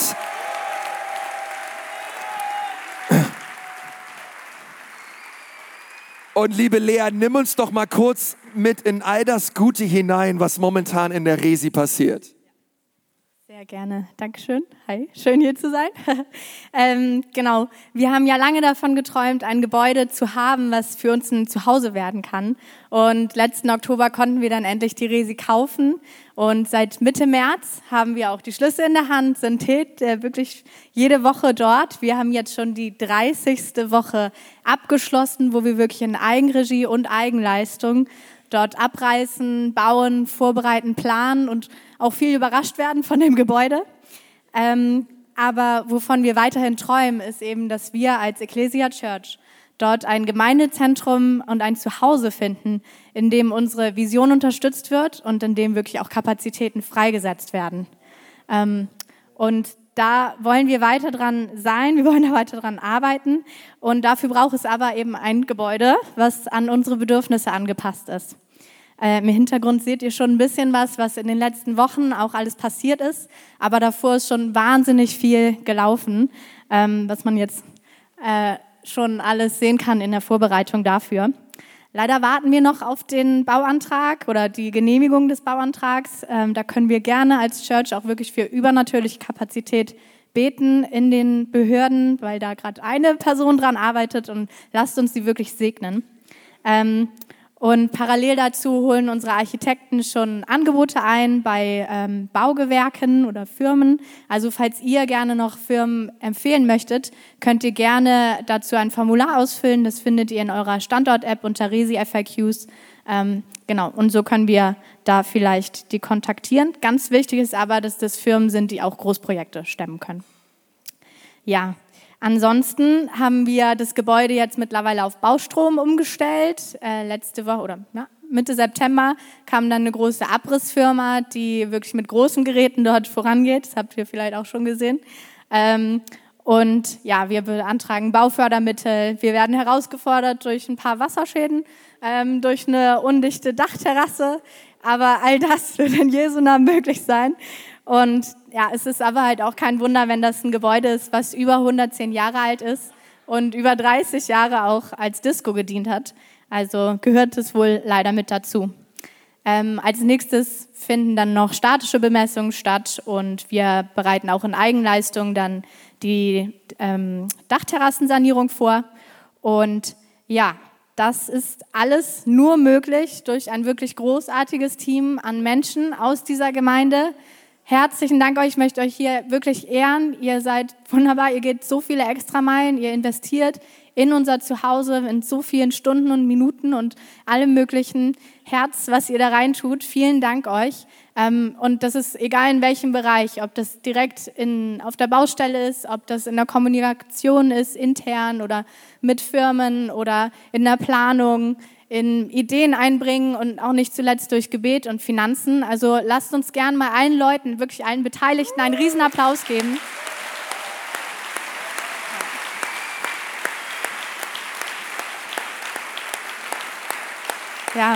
Und liebe Lea, nimm uns doch mal kurz mit in all das Gute hinein, was momentan in der Resi passiert. Sehr gerne. Dankeschön. Hi, schön hier zu sein. ähm, genau, wir haben ja lange davon geträumt, ein Gebäude zu haben, was für uns ein Zuhause werden kann. Und letzten Oktober konnten wir dann endlich die Resi kaufen. Und seit Mitte März haben wir auch die Schlüssel in der Hand, sind tät, äh, wirklich jede Woche dort. Wir haben jetzt schon die dreißigste Woche abgeschlossen, wo wir wirklich in Eigenregie und Eigenleistung dort abreißen, bauen, vorbereiten, planen und auch viel überrascht werden von dem Gebäude. Ähm, aber wovon wir weiterhin träumen, ist eben, dass wir als Ecclesia Church dort ein Gemeindezentrum und ein Zuhause finden, in dem unsere Vision unterstützt wird und in dem wirklich auch Kapazitäten freigesetzt werden. Ähm, und da wollen wir weiter dran sein, wir wollen da weiter dran arbeiten. Und dafür braucht es aber eben ein Gebäude, was an unsere Bedürfnisse angepasst ist. Äh, Im Hintergrund seht ihr schon ein bisschen was, was in den letzten Wochen auch alles passiert ist. Aber davor ist schon wahnsinnig viel gelaufen, ähm, was man jetzt äh, schon alles sehen kann in der Vorbereitung dafür. Leider warten wir noch auf den Bauantrag oder die Genehmigung des Bauantrags. Ähm, da können wir gerne als Church auch wirklich für übernatürliche Kapazität beten in den Behörden, weil da gerade eine Person dran arbeitet, und lasst uns sie wirklich segnen. Ähm, Und parallel dazu holen unsere Architekten schon Angebote ein bei ähm, Baugewerken oder Firmen. Also falls ihr gerne noch Firmen empfehlen möchtet, könnt ihr gerne dazu ein Formular ausfüllen. Das findet ihr in eurer Standort-App unter Resi F A Qs. Ähm, genau, und so können wir da vielleicht die kontaktieren. Ganz wichtig ist aber, dass das Firmen sind, die auch Großprojekte stemmen können. Ja. Ansonsten haben wir das Gebäude jetzt mittlerweile auf Baustrom umgestellt. Äh, letzte Woche oder ja, Mitte September kam dann eine große Abrissfirma, die wirklich mit großen Geräten dort vorangeht. Das habt ihr vielleicht auch schon gesehen. Ähm, und ja, wir beantragen Baufördermittel. Wir werden herausgefordert durch ein paar Wasserschäden, ähm, durch eine undichte Dachterrasse. Aber all das wird in Jesu Namen möglich sein. Und ja, es ist aber halt auch kein Wunder, wenn das ein Gebäude ist, was über hundertzehn Jahre alt ist und über dreißig Jahre auch als Disco gedient hat. Also gehört es wohl leider mit dazu. Ähm, als nächstes finden dann noch statische Bemessungen statt, und wir bereiten auch in Eigenleistung dann die ähm, Dachterrassensanierung vor. Und ja, das ist alles nur möglich durch ein wirklich großartiges Team an Menschen aus dieser Gemeinde. Herzlichen Dank euch, ich möchte euch hier wirklich ehren. Ihr seid wunderbar, ihr geht so viele Extrameilen, ihr investiert in unser Zuhause in so vielen Stunden und Minuten und allem möglichen Herz, was ihr da reintut. Vielen Dank euch. Und das ist egal in welchem Bereich, ob das direkt in, auf der Baustelle ist, ob das in der Kommunikation ist, intern oder mit Firmen oder in der Planung, in Ideen einbringen und auch nicht zuletzt durch Gebet und Finanzen. Also lasst uns gern mal allen Leuten, wirklich allen Beteiligten einen Riesenapplaus geben. Ja.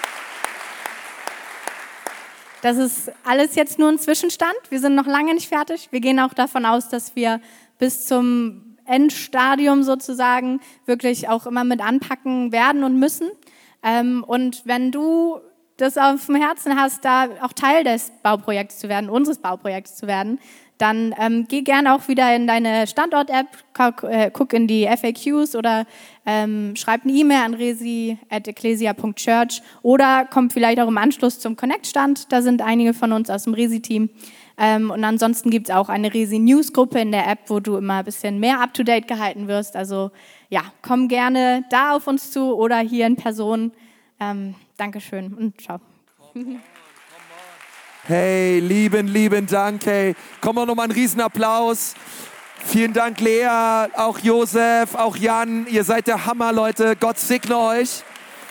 Das ist alles jetzt nur ein Zwischenstand. Wir sind noch lange nicht fertig. Wir gehen auch davon aus, dass wir bis zum Endstadium sozusagen wirklich auch immer mit anpacken werden und müssen. Ähm, und wenn du das auf dem Herzen hast, da auch Teil des Bauprojekts zu werden, unseres Bauprojekts zu werden, dann ähm, geh gerne auch wieder in deine Standort-App, guck, äh, guck in die F A Qs oder ähm, schreib eine E-Mail an resi at ecclesia punkt church oder komm vielleicht auch im Anschluss zum Connect-Stand. Da sind einige von uns aus dem Resi-Team. Ähm, und ansonsten gibt es auch eine Resi-News-Gruppe in der App, wo du immer ein bisschen mehr up-to-date gehalten wirst. Also ja, komm gerne da auf uns zu oder hier in Person. Ähm, Dankeschön und ciao. Hey, lieben, lieben Dank. Hey, komm mal nochmal einen Riesenapplaus. Vielen Dank, Lea, auch Josef, auch Jan. Ihr seid der Hammer, Leute. Gott segne euch.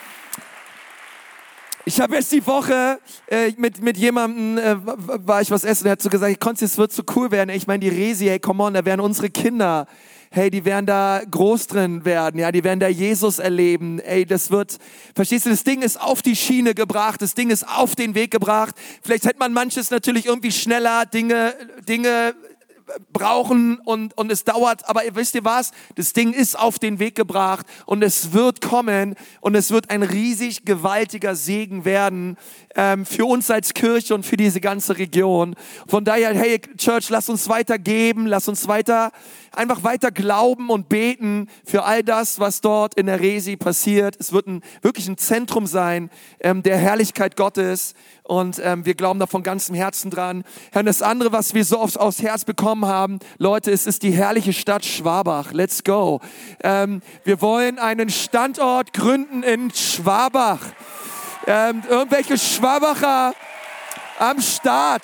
Ich habe jetzt die Woche äh, mit, mit jemandem, äh, war ich was essen, der hat so gesagt, Konzi, es wird so cool werden. Ich meine, die Resi, hey, come on, da werden unsere Kinder, hey, die werden da groß drin werden, ja, die werden da Jesus erleben. Ey, das wird, verstehst du, das Ding ist auf die Schiene gebracht, das Ding ist auf den Weg gebracht. Vielleicht hätte man manches natürlich irgendwie schneller Dinge, Dinge brauchen und, und es dauert, aber wisst ihr was? Das Ding ist auf den Weg gebracht und es wird kommen und es wird ein riesig gewaltiger Segen werden ähm, für uns als Kirche und für diese ganze Region. Von daher, hey Church, lass uns weiter geben, lass uns weiter, einfach weiter glauben und beten für all das, was dort in der Resi passiert. Es wird ein, wirklich ein Zentrum sein ähm, der Herrlichkeit Gottes. Und ähm, wir glauben da von ganzem Herzen dran. Herr, und das andere, was wir so oft aufs Herz bekommen haben, Leute, es ist die herrliche Stadt Schwabach. Let's go. Ähm, wir wollen einen Standort gründen in Schwabach. Ähm, irgendwelche Schwabacher am Start.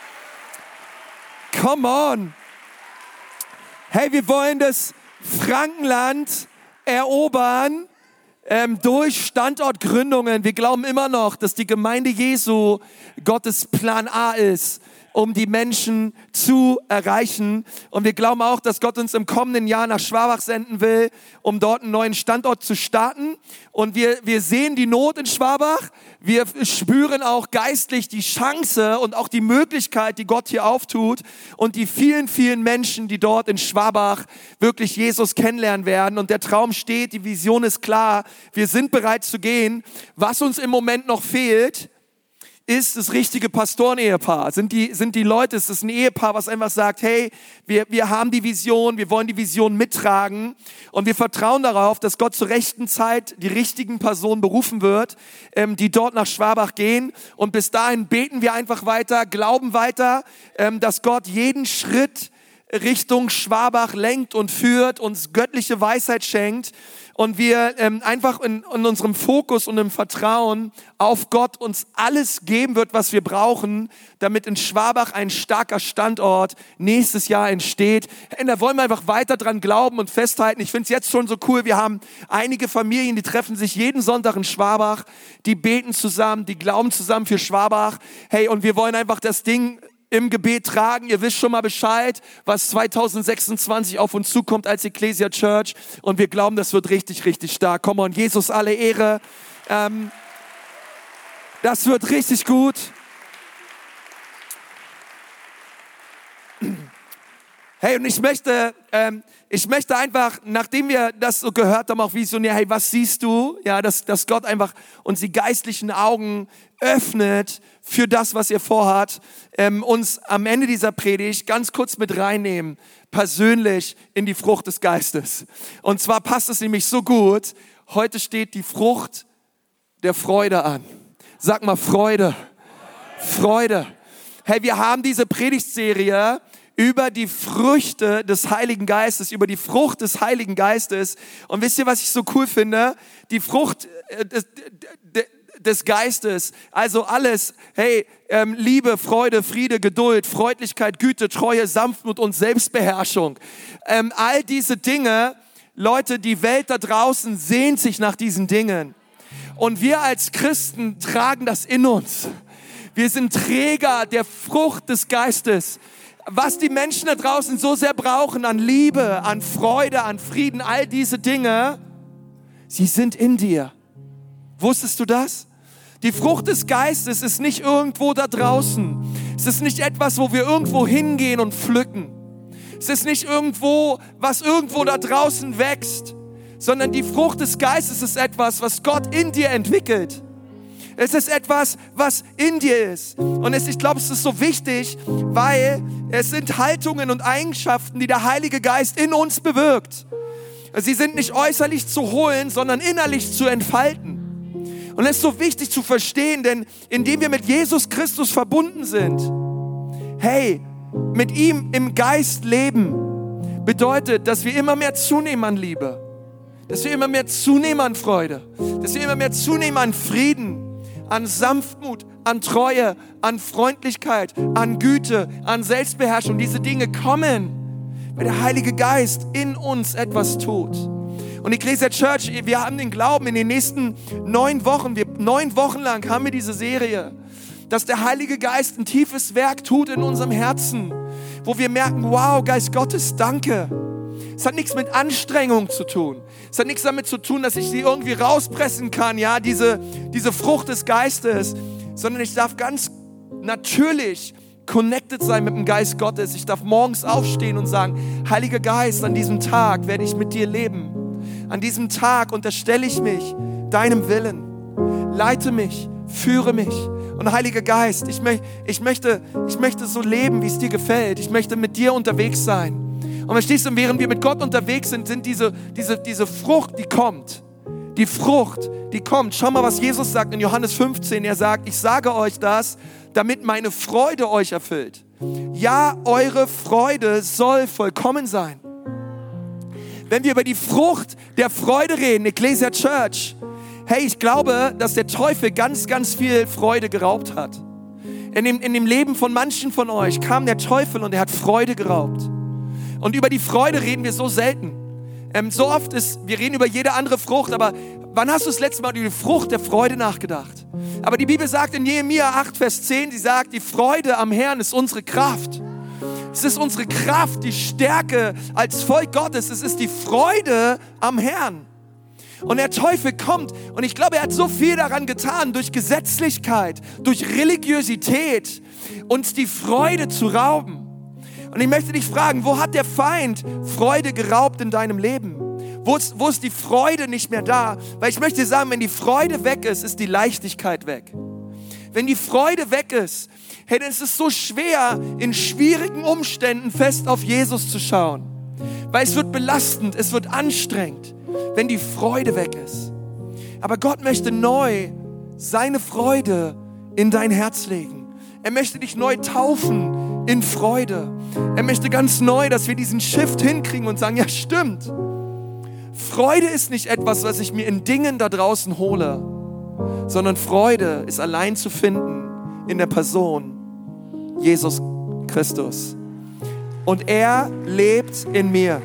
Come on. Hey, wir wollen das Frankenland erobern. Ähm, durch Standortgründungen. Wir glauben immer noch, dass die Gemeinde Jesu Gottes Plan A ist. um die Menschen zu erreichen. Und wir glauben auch, dass Gott uns im kommenden Jahr nach Schwabach senden will, um dort einen neuen Standort zu starten. Und wir, wir sehen die Not in Schwabach. Wir spüren auch geistlich die Chance und auch die Möglichkeit, die Gott hier auftut und die vielen, vielen Menschen, die dort in Schwabach wirklich Jesus kennenlernen werden. Und der Traum steht, die Vision ist klar. Wir sind bereit zu gehen. Was uns im Moment noch fehlt, ist das richtige Pastorenehepaar. Sind die, sind die Leute, ist es ein Ehepaar, was einfach sagt, hey, wir, wir haben die Vision, wir wollen die Vision mittragen und wir vertrauen darauf, dass Gott zur rechten Zeit die richtigen Personen berufen wird, ähm, die dort nach Schwabach gehen. Und bis dahin beten wir einfach weiter, glauben weiter, ähm, dass Gott jeden Schritt Richtung Schwabach lenkt und führt, uns göttliche Weisheit schenkt. Und wir ähm, einfach in, in unserem Fokus und im Vertrauen auf Gott uns alles geben wird, was wir brauchen, damit in Schwabach ein starker Standort nächstes Jahr entsteht. Und da wollen wir einfach weiter dran glauben und festhalten. Ich finde es jetzt schon so cool. Wir haben einige Familien, die treffen sich jeden Sonntag in Schwabach. Die beten zusammen, die glauben zusammen für Schwabach. Hey, und wir wollen einfach das Ding im Gebet tragen. Ihr wisst schon mal Bescheid, was zwanzig sechsundzwanzig auf uns zukommt als Ecclesia Church. Und wir glauben, das wird richtig, richtig stark. Komm on, Jesus, alle Ehre. Ähm, das wird richtig gut. Hey, und ich möchte, ähm, ich möchte einfach, nachdem wir das so gehört haben, auch visionär, hey, was siehst du? Ja, dass, dass Gott einfach uns die geistlichen Augen öffnet für das, was ihr vorhat, ähm, uns am Ende dieser Predigt ganz kurz mit reinnehmen, persönlich in die Frucht des Geistes. Und zwar passt es nämlich so gut, heute steht die Frucht der Freude an. Sag mal Freude. Freude. Hey, wir haben diese Predigtserie über die Früchte des Heiligen Geistes, über die Frucht des Heiligen Geistes. Und wisst ihr, was ich so cool finde? Die Frucht äh, des, des Geistes, also alles, hey, ähm, Liebe, Freude, Friede, Geduld, Freundlichkeit, Güte, Treue, Sanftmut und Selbstbeherrschung. Ähm, all diese Dinge, Leute, die Welt da draußen sehnt sich nach diesen Dingen. Und wir als Christen tragen das in uns. Wir sind Träger der Frucht des Geistes. Was die Menschen da draußen so sehr brauchen an Liebe, an Freude, an Frieden, all diese Dinge, sie sind in dir. Wusstest du das? Die Frucht des Geistes ist nicht irgendwo da draußen. Es ist nicht etwas, wo wir irgendwo hingehen und pflücken. Es ist nicht irgendwo, was irgendwo da draußen wächst, sondern die Frucht des Geistes ist etwas, was Gott in dir entwickelt. Es ist etwas, was in dir ist. Und es, ich glaube, es ist so wichtig, weil es sind Haltungen und Eigenschaften, die der Heilige Geist in uns bewirkt. Sie sind nicht äußerlich zu holen, sondern innerlich zu entfalten. Und es ist so wichtig zu verstehen, denn indem wir mit Jesus Christus verbunden sind, hey, mit ihm im Geist leben, bedeutet, dass wir immer mehr zunehmen an Liebe, dass wir immer mehr zunehmen an Freude, dass wir immer mehr zunehmen an Frieden, an Sanftmut, an Treue, an Freundlichkeit, an Güte, an Selbstbeherrschung. Diese Dinge kommen, weil der Heilige Geist in uns etwas tut. Und Ecclesia Church, wir haben den Glauben, in den nächsten neun Wochen, wir, neun Wochen lang haben wir diese Serie, dass der Heilige Geist ein tiefes Werk tut in unserem Herzen, wo wir merken, wow, Geist Gottes, danke. Es hat nichts mit Anstrengung zu tun. Es hat nichts damit zu tun, dass ich sie irgendwie rauspressen kann, ja, diese, diese Frucht des Geistes, sondern ich darf ganz natürlich connected sein mit dem Geist Gottes. Ich darf morgens aufstehen und sagen, Heiliger Geist, an diesem Tag werde ich mit dir leben. An diesem Tag unterstelle ich mich deinem Willen. Leite mich, führe mich. Und Heiliger Geist, ich, mö- ich, möchte, ich möchte so leben, wie es dir gefällt. Ich möchte mit dir unterwegs sein. Und verstehst du, während wir mit Gott unterwegs sind, sind diese, diese, diese Frucht, die kommt. Die Frucht, die kommt. Schau mal, was Jesus sagt in Johannes fünfzehn. Er sagt, ich sage euch das, damit meine Freude euch erfüllt. Ja, eure Freude soll vollkommen sein. Wenn wir über die Frucht der Freude reden, Ecclesia Church, hey, ich glaube, dass der Teufel ganz, ganz viel Freude geraubt hat. In dem, in dem Leben von manchen von euch kam der Teufel und er hat Freude geraubt. Und über die Freude reden wir so selten. Ähm, so oft ist, wir reden über jede andere Frucht, aber wann hast du das letzte Mal über die Frucht der Freude nachgedacht? Aber die Bibel sagt in Jeremia acht, Vers zehn, sie sagt, die Freude am Herrn ist unsere Kraft. Es ist unsere Kraft, die Stärke als Volk Gottes. Es ist die Freude am Herrn. Und der Teufel kommt und ich glaube, er hat so viel daran getan, durch Gesetzlichkeit, durch Religiosität, uns die Freude zu rauben. Und ich möchte dich fragen, wo hat der Feind Freude geraubt in deinem Leben? Wo ist, wo ist die Freude nicht mehr da? Weil ich möchte dir sagen, wenn die Freude weg ist, ist die Leichtigkeit weg. Wenn die Freude weg ist, hey, dann ist es so schwer, in schwierigen Umständen fest auf Jesus zu schauen. Weil es wird belastend, es wird anstrengend, wenn die Freude weg ist. Aber Gott möchte neu seine Freude in dein Herz legen. Er möchte dich neu taufen in Freude. Er möchte ganz neu, dass wir diesen Shift hinkriegen und sagen, ja stimmt. Freude ist nicht etwas, was ich mir in Dingen da draußen hole, sondern Freude ist allein zu finden in der Person Jesus Christus. Und er lebt in mir.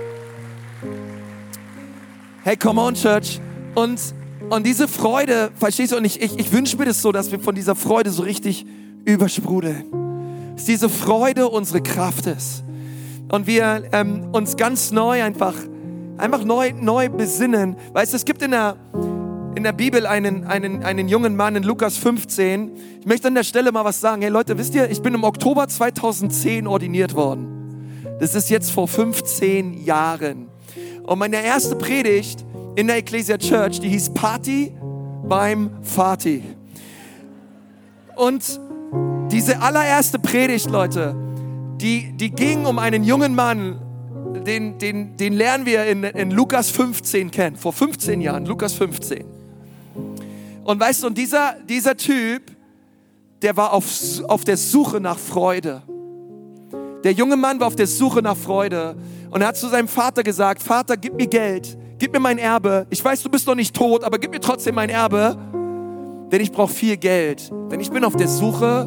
Hey, come on, Church. Und, und diese Freude, verstehst du, und ich, ich, ich wünsche mir das so, dass wir von dieser Freude so richtig übersprudeln. Dass diese Freude unsere Kraft ist. Und wir ähm, uns ganz neu einfach, einfach neu, neu besinnen. Weißt du, es gibt in der, in der Bibel einen, einen, einen jungen Mann in Lukas fünfzehn. Ich möchte an der Stelle mal was sagen. Hey Leute, wisst ihr, ich bin im Oktober zweitausendzehn ordiniert worden. Das ist jetzt vor fünfzehn Jahren. Und meine erste Predigt in der Ecclesia Church, die hieß Party beim Vati. Und diese allererste Predigt, Leute, die, die ging um einen jungen Mann, den, den, den lernen wir in, in Lukas fünfzehn kennen, vor fünfzehn Jahren, Lukas fünfzehn. Und weißt du, und dieser, dieser Typ, der war auf, auf der Suche nach Freude. Der junge Mann war auf der Suche nach Freude und er hat zu seinem Vater gesagt, Vater, gib mir Geld, gib mir mein Erbe. Ich weiß, du bist noch nicht tot, aber gib mir trotzdem mein Erbe, denn ich brauche viel Geld. Denn ich bin auf der Suche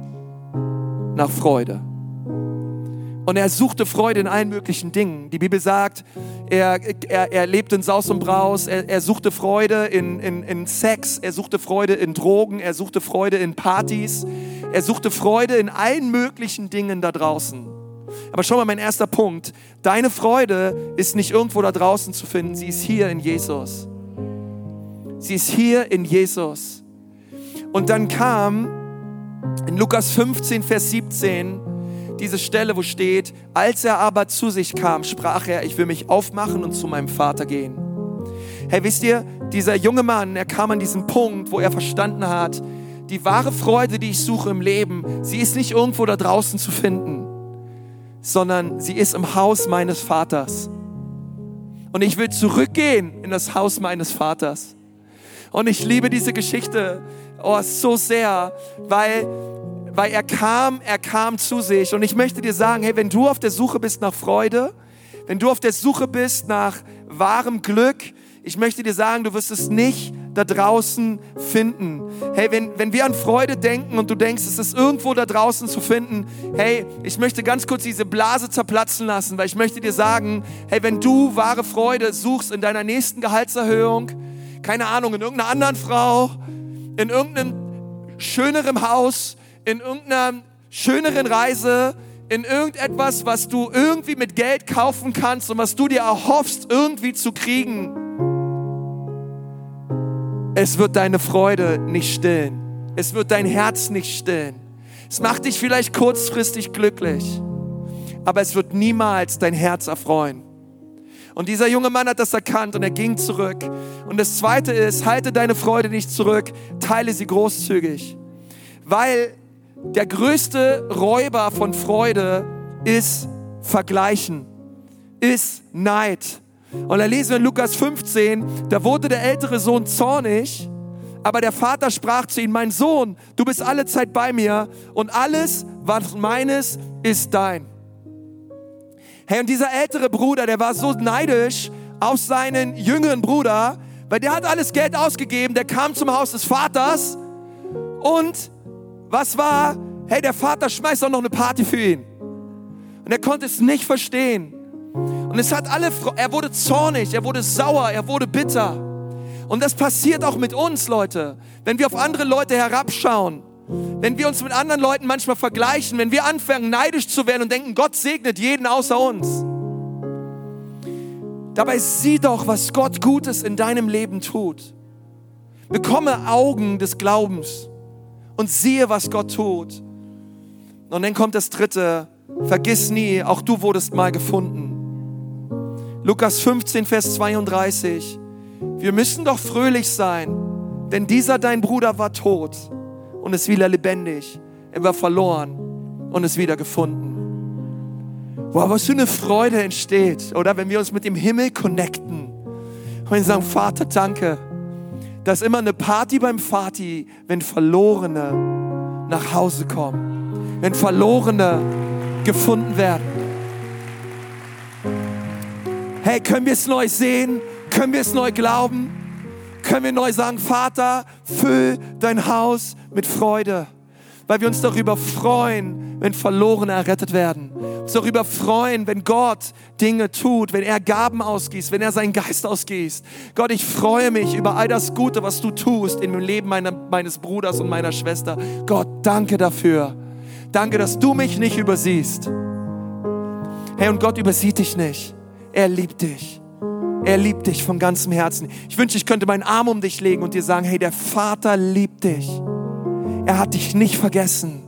nach Freude. Und er suchte Freude in allen möglichen Dingen. Die Bibel sagt, er, er, er lebte in Saus und Braus, er, er suchte Freude in, in, in Sex, er suchte Freude in Drogen, er suchte Freude in Partys, er suchte Freude in allen möglichen Dingen da draußen. Aber schau mal, mein erster Punkt, deine Freude ist nicht irgendwo da draußen zu finden, sie ist hier in Jesus. Sie ist hier in Jesus. Und dann kam in Lukas fünfzehn, Vers siebzehn, diese Stelle, wo steht, als er aber zu sich kam, sprach er, ich will mich aufmachen und zu meinem Vater gehen. Hey, wisst ihr, dieser junge Mann, er kam an diesen Punkt, wo er verstanden hat, die wahre Freude, die ich suche im Leben, sie ist nicht irgendwo da draußen zu finden, sondern sie ist im Haus meines Vaters. Und ich will zurückgehen in das Haus meines Vaters. Und ich liebe diese Geschichte, oh, so sehr, weil Weil er kam, er kam zu sich. Und ich möchte dir sagen, hey, wenn du auf der Suche bist nach Freude, wenn du auf der Suche bist nach wahrem Glück, ich möchte dir sagen, du wirst es nicht da draußen finden. Hey, wenn, wenn wir an Freude denken und du denkst, es ist irgendwo da draußen zu finden, hey, ich möchte ganz kurz diese Blase zerplatzen lassen, weil ich möchte dir sagen, hey, wenn du wahre Freude suchst in deiner nächsten Gehaltserhöhung, keine Ahnung, in irgendeiner anderen Frau, in irgendeinem schöneren Haus, in irgendeiner schöneren Reise, in irgendetwas, was du irgendwie mit Geld kaufen kannst und was du dir erhoffst, irgendwie zu kriegen. Es wird deine Freude nicht stillen. Es wird dein Herz nicht stillen. Es macht dich vielleicht kurzfristig glücklich, aber es wird niemals dein Herz erfreuen. Und dieser junge Mann hat das erkannt und er ging zurück. Und das Zweite ist, halte deine Freude nicht zurück, teile sie großzügig. Weil der größte Räuber von Freude ist Vergleichen, ist Neid. Und da lesen wir in Lukas fünfzehn, da wurde der ältere Sohn zornig, aber der Vater sprach zu ihm, mein Sohn, du bist alle Zeit bei mir und alles, was meines, ist dein. Hey, und dieser ältere Bruder, der war so neidisch auf seinen jüngeren Bruder, weil der hat alles Geld ausgegeben, der kam zum Haus des Vaters und was war? Hey, der Vater schmeißt auch noch eine Party für ihn. Und er konnte es nicht verstehen. Und Und es hat alle, er wurde zornig, er wurde sauer, er wurde bitter. Und das passiert auch mit uns, Leute. Wenn wir auf andere Leute herabschauen, wenn wir uns mit anderen Leuten manchmal vergleichen, wenn wir anfangen neidisch zu werden und denken, Gott segnet jeden außer uns. Dabei sieh doch, was Gott Gutes in deinem Leben tut. Bekomme Augen des Glaubens und siehe, was Gott tut. Und dann kommt das Dritte. Vergiss nie, auch du wurdest mal gefunden. Lukas fünfzehn, Vers zweiunddreißig. Wir müssen doch fröhlich sein, denn dieser dein Bruder war tot und ist wieder lebendig. Er war verloren und ist wieder gefunden. Wow, was für eine Freude entsteht, oder? Wenn wir uns mit dem Himmel connecten und wir sagen, Vater, danke. Da ist immer eine Party beim Vati, wenn Verlorene nach Hause kommen. Wenn Verlorene gefunden werden. Hey, können wir es neu sehen? Können wir es neu glauben? Können wir neu sagen, Vater, füll dein Haus mit Freude. Weil wir uns darüber freuen, wenn Verlorene errettet werden. Uns darüber freuen, wenn Gott Dinge tut, wenn er Gaben ausgießt, wenn er seinen Geist ausgießt. Gott, ich freue mich über all das Gute, was du tust im Leben meiner, meines Bruders und meiner Schwester. Gott, danke dafür. Danke, dass du mich nicht übersiehst. Hey, und Gott übersieht dich nicht. Er liebt dich. Er liebt dich von ganzem Herzen. Ich wünsche, ich könnte meinen Arm um dich legen und dir sagen, hey, der Vater liebt dich. Er hat dich nicht vergessen.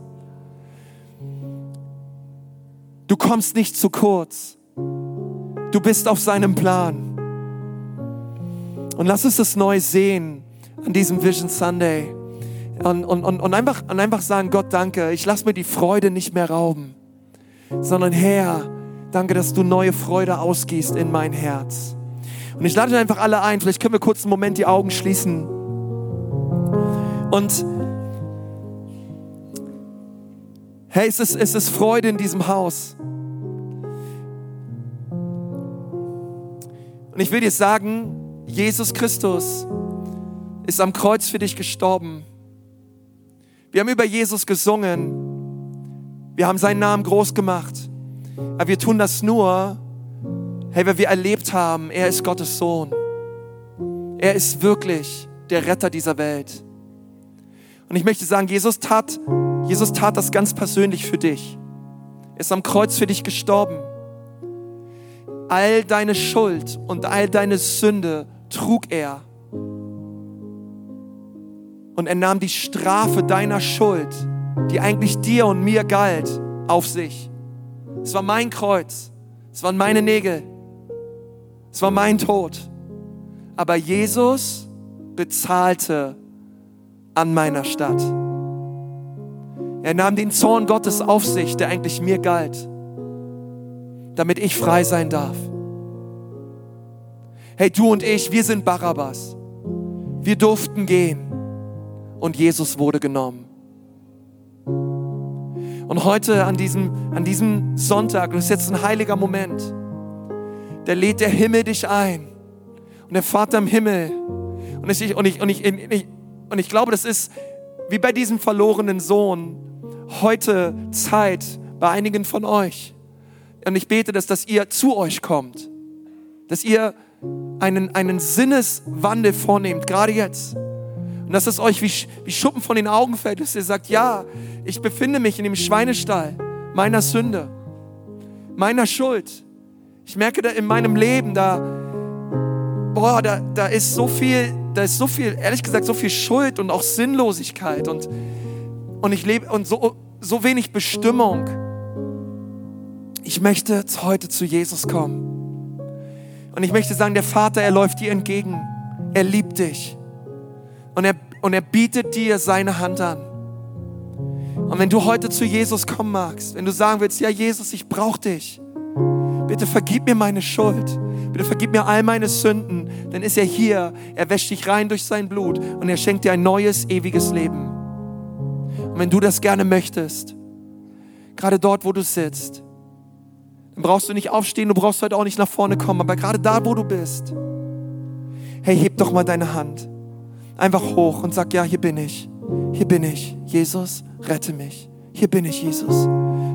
Du kommst nicht zu kurz. Du bist auf seinem Plan. Und lass uns das neu sehen an diesem Vision Sunday. Und, und, und, und, einfach, und einfach sagen, Gott, danke, ich lass mir die Freude nicht mehr rauben. Sondern Herr, danke, dass du neue Freude ausgießt in mein Herz. Und ich lade einfach alle ein, vielleicht können wir kurz einen Moment die Augen schließen. Und hey, es ist, es ist Freude in diesem Haus. Und ich will dir sagen, Jesus Christus ist am Kreuz für dich gestorben. Wir haben über Jesus gesungen. Wir haben seinen Namen groß gemacht. Aber wir tun das nur, hey, weil wir erlebt haben, er ist Gottes Sohn. Er ist wirklich der Retter dieser Welt. Und ich möchte sagen, Jesus tat, Jesus tat das ganz persönlich für dich. Er ist am Kreuz für dich gestorben. All deine Schuld und all deine Sünde trug er. Und er nahm die Strafe deiner Schuld, die eigentlich dir und mir galt, auf sich. Es war mein Kreuz. Es waren meine Nägel. Es war mein Tod. Aber Jesus bezahlte an meiner Stadt. Er nahm den Zorn Gottes auf sich, der eigentlich mir galt, damit ich frei sein darf. Hey, du und ich, wir sind Barabbas. Wir durften gehen und Jesus wurde genommen. Und heute an diesem, an diesem Sonntag, das ist jetzt ein heiliger Moment, da lädt der Himmel dich ein und der Vater im Himmel. Und ich, und ich, und ich, und ich, und ich glaube, das ist wie bei diesem verlorenen Sohn heute Zeit bei einigen von euch. Und ich bete, dass, dass ihr zu euch kommt, dass ihr einen, einen Sinneswandel vornehmt, gerade jetzt. Und dass es euch wie, wie Schuppen von den Augen fällt, dass ihr sagt, ja, ich befinde mich in dem Schweinestall meiner Sünde, meiner Schuld. Ich merke da in meinem Leben, da, boah, da, da ist so viel, da ist so viel, ehrlich gesagt, so viel Schuld und auch Sinnlosigkeit und, und ich lebe und so, so wenig Bestimmung. Ich möchte heute zu Jesus kommen. Und ich möchte sagen, der Vater, er läuft dir entgegen. Er liebt dich. Und er, und er bietet dir seine Hand an. Und wenn du heute zu Jesus kommen magst, wenn du sagen willst, ja Jesus, ich brauche dich. Bitte vergib mir meine Schuld. Bitte vergib mir all meine Sünden. Dann ist er hier. Er wäscht dich rein durch sein Blut. Und er schenkt dir ein neues, ewiges Leben. Und wenn du das gerne möchtest, gerade dort, wo du sitzt, dann brauchst du nicht aufstehen, du brauchst heute auch nicht nach vorne kommen. Aber gerade da, wo du bist, hey, heb doch mal deine Hand. Einfach hoch und sag, ja, hier bin ich. Hier bin ich. Jesus, rette mich. Hier bin ich, Jesus.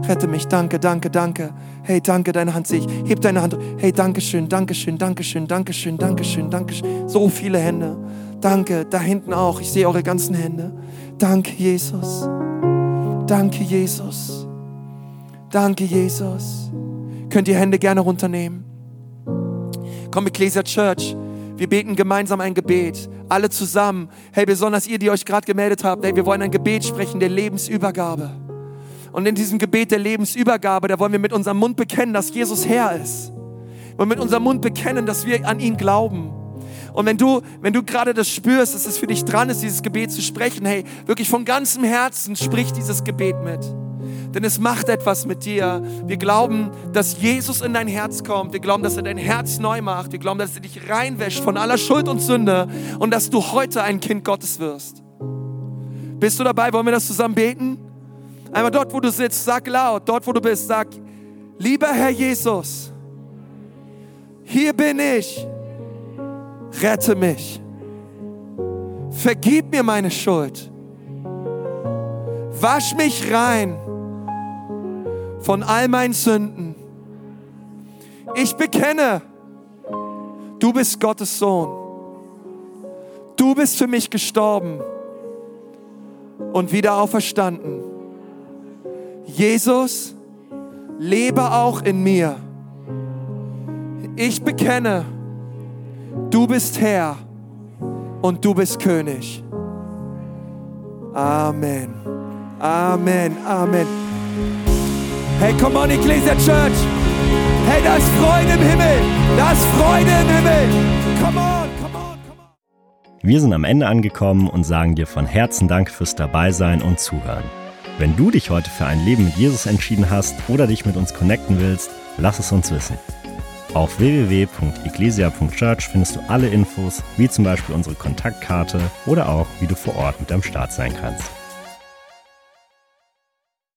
Rette mich, danke, danke, danke. Hey, danke, deine Hand sehe ich. Heb deine Hand. Hey, danke schön, danke schön, danke schön, danke schön, danke schön, danke schön. So viele Hände. Danke, da hinten auch. Ich sehe eure ganzen Hände. Danke, Jesus. Danke, Jesus. Danke, Jesus. Könnt ihr Hände gerne runternehmen? Komm, Ecclesia Church. Wir beten gemeinsam ein Gebet. Alle zusammen. Hey, besonders ihr, die euch gerade gemeldet habt. Hey, wir wollen ein Gebet sprechen der Lebensübergabe. Und in diesem Gebet der Lebensübergabe, da wollen wir mit unserem Mund bekennen, dass Jesus Herr ist. Wir wollen mit unserem Mund bekennen, dass wir an ihn glauben. Und wenn du, wenn du gerade das spürst, dass es für dich dran ist, dieses Gebet zu sprechen, hey, wirklich von ganzem Herzen sprich dieses Gebet mit. Denn es macht etwas mit dir. Wir glauben, dass Jesus in dein Herz kommt. Wir glauben, dass er dein Herz neu macht. Wir glauben, dass er dich reinwäscht von aller Schuld und Sünde und dass du heute ein Kind Gottes wirst. Bist du dabei? Wollen wir das zusammen beten? Einmal dort, wo du sitzt, sag laut, dort, wo du bist, sag, lieber Herr Jesus, hier bin ich, rette mich, vergib mir meine Schuld, wasch mich rein von all meinen Sünden. Ich bekenne, du bist Gottes Sohn, du bist für mich gestorben und wieder auferstanden. Jesus, lebe auch in mir. Ich bekenne, du bist Herr und du bist König. Amen. Amen. Amen. Hey, come on, Ecclesia Church. Hey, da ist Freude im Himmel. Da ist Freude im Himmel. Come on, come on, come on. Wir sind am Ende angekommen und sagen dir von Herzen Dank fürs Dabeisein und Zuhören. Wenn du dich heute für ein Leben mit Jesus entschieden hast oder dich mit uns connecten willst, lass es uns wissen. Auf w w w punkt ecclesia punkt church findest du alle Infos, wie zum Beispiel unsere Kontaktkarte oder auch, wie du vor Ort mit am Start sein kannst.